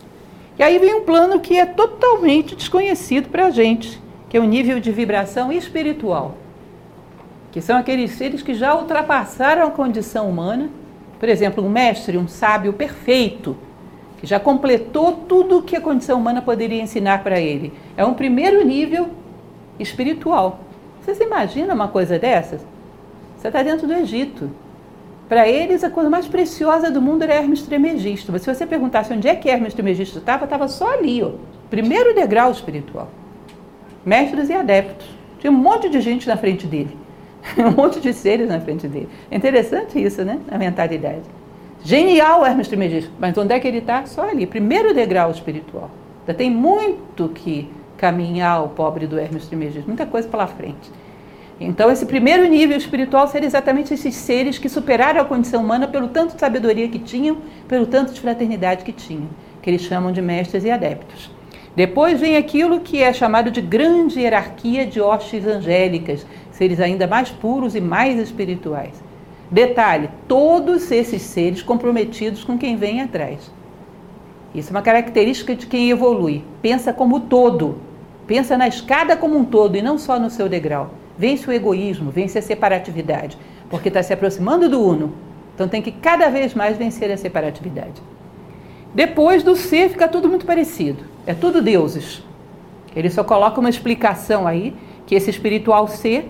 Speaker 1: E aí vem um plano que é totalmente desconhecido para a gente, que é o nível de vibração espiritual. Que são aqueles seres que já ultrapassaram a condição humana. Por exemplo, um mestre, um sábio perfeito, que já completou tudo o que a condição humana poderia ensinar para ele. É um primeiro nível espiritual. Você se imagina uma coisa dessas? Você está dentro do Egito. Para eles, a coisa mais preciosa do mundo era Hermes Trismegisto. Mas se você perguntasse onde é que Hermes Trismegisto estava, estava só ali, ó. Primeiro degrau espiritual. Mestres e adeptos. Tinha um monte de gente na frente dele. Um monte de seres na frente dele. É interessante isso, né? A mentalidade. Genial Hermes Trismegisto, mas onde é que ele está? Só ali, primeiro degrau espiritual. Ainda tem muito que caminhar o pobre do Hermes Trismegisto, muita coisa pela frente. Então esse primeiro nível espiritual seria exatamente esses seres que superaram a condição humana pelo tanto de sabedoria que tinham, pelo tanto de fraternidade que tinham, que eles chamam de mestres e adeptos. Depois vem aquilo que é chamado de grande hierarquia de hostes angélicas, seres ainda mais puros e mais espirituais. Detalhe, todos esses seres comprometidos com quem vem atrás. Isso é uma característica de quem evolui. Pensa como todo. Pensa na escada como um todo e não só no seu degrau. Vence o egoísmo, vence a separatividade, porque está se aproximando do uno. Então tem que cada vez mais vencer a separatividade. Depois do ser fica tudo muito parecido. É tudo deuses. Ele só coloca uma explicação aí, que esse espiritual ser,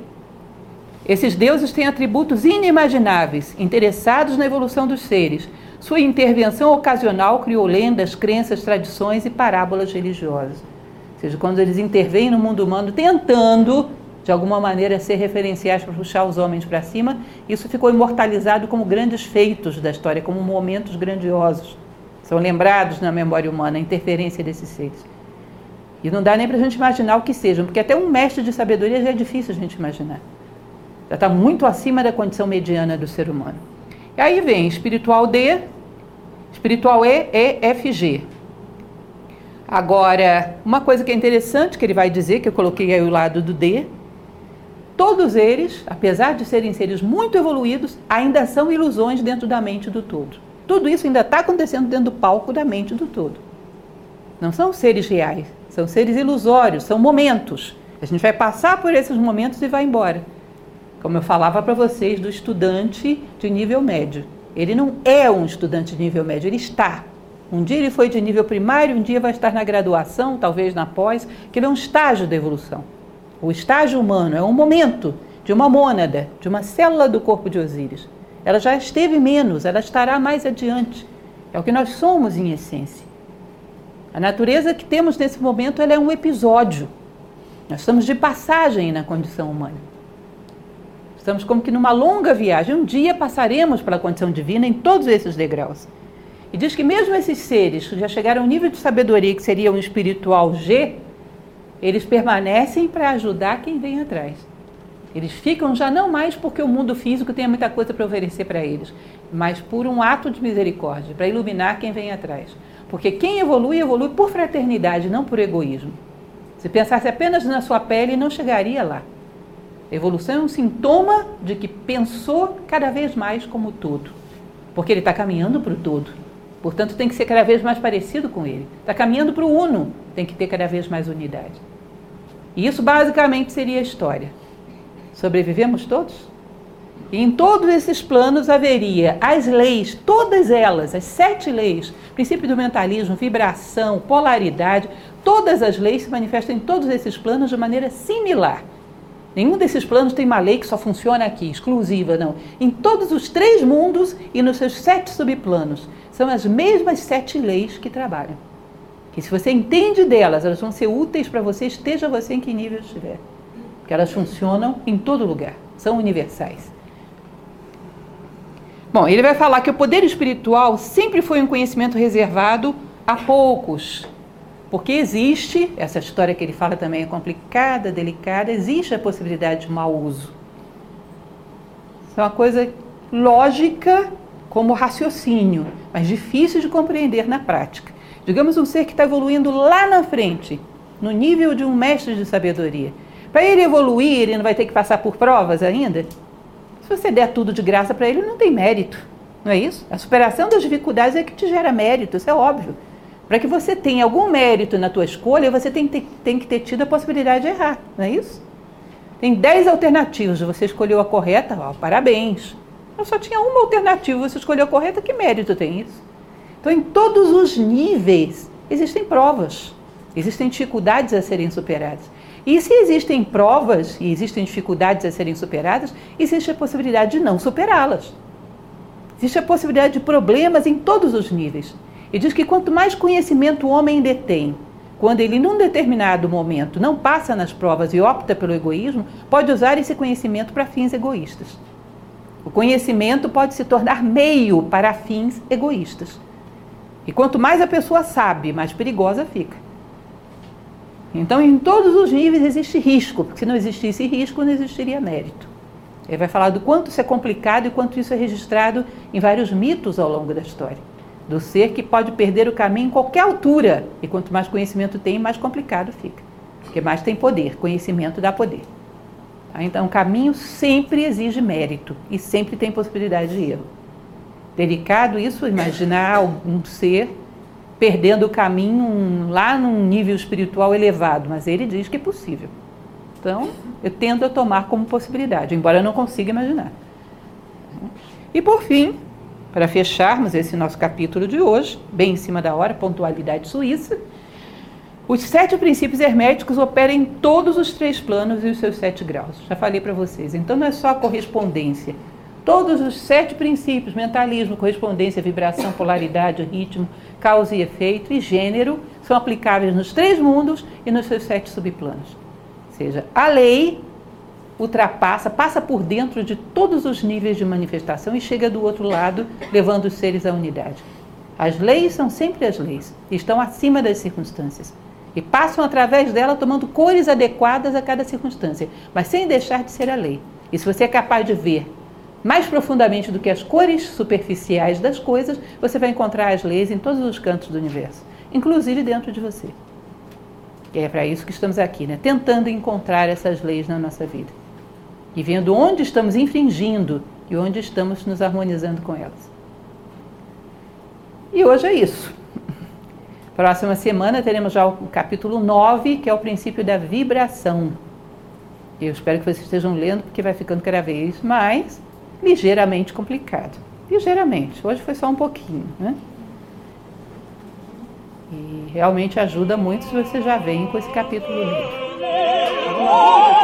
Speaker 1: esses deuses têm atributos inimagináveis, interessados na evolução dos seres. Sua intervenção ocasional criou lendas, crenças, tradições e parábolas religiosas. Ou seja, quando eles intervêm no mundo humano, tentando, de alguma maneira, ser referenciais para puxar os homens para cima, isso ficou imortalizado como grandes feitos da história, como momentos grandiosos. São lembrados na memória humana a interferência desses seres. E não dá nem para a gente imaginar o que sejam, porque até um mestre de sabedoria já é difícil a gente imaginar. Já está muito acima da condição mediana do ser humano. E aí vem espiritual D, espiritual E, E, F, G. Agora, uma coisa que é interessante que ele vai dizer, que eu coloquei aí o lado do D, todos eles, apesar de serem seres muito evoluídos, ainda são ilusões dentro da mente do todo. Tudo isso ainda está acontecendo dentro do palco da mente do todo. Não são seres reais, são seres ilusórios, são momentos. A gente vai passar por esses momentos e vai embora. Como eu falava para vocês do estudante de nível médio. Ele não é um estudante de nível médio, ele está. Um dia ele foi de nível primário, um dia vai estar na graduação, talvez na pós, que ele é um estágio da evolução. O estágio humano é um momento de uma mônada, de uma célula do corpo de Osíris. Ela já esteve menos, ela estará mais adiante. É o que nós somos em essência. A natureza que temos nesse momento ela é um episódio. Nós estamos de passagem na condição humana. Estamos como que numa longa viagem. Um dia passaremos pela condição divina em todos esses degraus. E diz que mesmo esses seres que já chegaram a um nível de sabedoria que seria um espiritual G, eles permanecem para ajudar quem vem atrás. Eles ficam já não mais porque o mundo físico tem muita coisa para oferecer para eles, mas por um ato de misericórdia, para iluminar quem vem atrás. Porque quem evolui, evolui por fraternidade, não por egoísmo. Se pensasse apenas na sua pele, não chegaria lá. A evolução é um sintoma de que pensou cada vez mais como o todo. Porque ele está caminhando para o todo. Portanto, tem que ser cada vez mais parecido com ele. Está caminhando para o uno, tem que ter cada vez mais unidade. E isso basicamente seria a história. Sobrevivemos todos? E em todos esses planos haveria as leis, todas elas, as sete leis, princípio do mentalismo, vibração, polaridade, todas as leis se manifestam em todos esses planos de maneira similar. Nenhum desses planos tem uma lei que só funciona aqui, exclusiva, não. Em todos os três mundos e nos seus sete subplanos, são as mesmas sete leis que trabalham. E se você entende delas, elas vão ser úteis para você, esteja você em que nível estiver. Porque elas funcionam em todo lugar, são universais. Bom, ele vai falar que o poder espiritual sempre foi um conhecimento reservado a poucos. Porque existe, essa história que ele fala também é complicada, delicada, existe a possibilidade de mau uso. Isso é uma coisa lógica como raciocínio, mas difícil de compreender na prática. Digamos um ser que está evoluindo lá na frente, no nível de um mestre de sabedoria. Para ele evoluir, ele não vai ter que passar por provas ainda? Se você der tudo de graça para ele, não tem mérito, não é isso? A superação das dificuldades é que te gera mérito, isso é óbvio. Para que você tenha algum mérito na tua escolha, você tem que, ter, tem que ter tido a possibilidade de errar, não é isso? Tem dez alternativas, você escolheu a correta, ó, parabéns. Eu só tinha uma alternativa, você escolheu a correta, que mérito tem isso? Então, em todos os níveis, existem provas, existem dificuldades a serem superadas. E se existem provas e existem dificuldades a serem superadas, existe a possibilidade de não superá-las. Existe a possibilidade de problemas em todos os níveis. E diz que quanto mais conhecimento o homem detém, quando ele num determinado momento não passa nas provas e opta pelo egoísmo, pode usar esse conhecimento para fins egoístas. O conhecimento pode se tornar meio para fins egoístas. E quanto mais a pessoa sabe, mais perigosa fica. Então, em todos os níveis existe risco, porque se não existisse risco, não existiria mérito. Ele vai falar do quanto isso é complicado e quanto isso é registrado em vários mitos ao longo da história. Do ser que pode perder o caminho em qualquer altura. E quanto mais conhecimento tem, mais complicado fica. Porque mais tem poder. Conhecimento dá poder. Então, o caminho sempre exige mérito. E sempre tem possibilidade de erro. Delicado isso, imaginar um ser perdendo o caminho lá num nível espiritual elevado. Mas ele diz que é possível. Então, eu tento a tomar como possibilidade. Embora eu não consiga imaginar. E por fim, para fecharmos esse nosso capítulo de hoje, bem em cima da hora, pontualidade suíça, os sete princípios herméticos operam em todos os três planos e os seus sete graus. Já falei para vocês. Então não é só a correspondência. Todos os sete princípios, mentalismo, correspondência, vibração, polaridade, ritmo, causa e efeito e gênero, são aplicáveis nos três mundos e nos seus sete subplanos. Ou seja, a lei ultrapassa, passa por dentro de todos os níveis de manifestação e chega do outro lado, levando os seres à unidade. As leis são sempre as leis, estão acima das circunstâncias e passam através dela tomando cores adequadas a cada circunstância, mas sem deixar de ser a lei. E se você é capaz de ver mais profundamente do que as cores superficiais das coisas, você vai encontrar as leis em todos os cantos do universo, inclusive dentro de você. E é para isso que estamos aqui, né? Tentando encontrar essas leis na nossa vida. E vendo onde estamos infringindo e onde estamos nos harmonizando com elas. E hoje é isso. Próxima semana teremos já o capítulo nove, que é o princípio da vibração. Eu espero que vocês estejam lendo, porque vai ficando cada vez mais ligeiramente complicado. Ligeiramente. Hoje foi só um pouquinho, né? E realmente ajuda muito se você já vem com esse capítulo lido.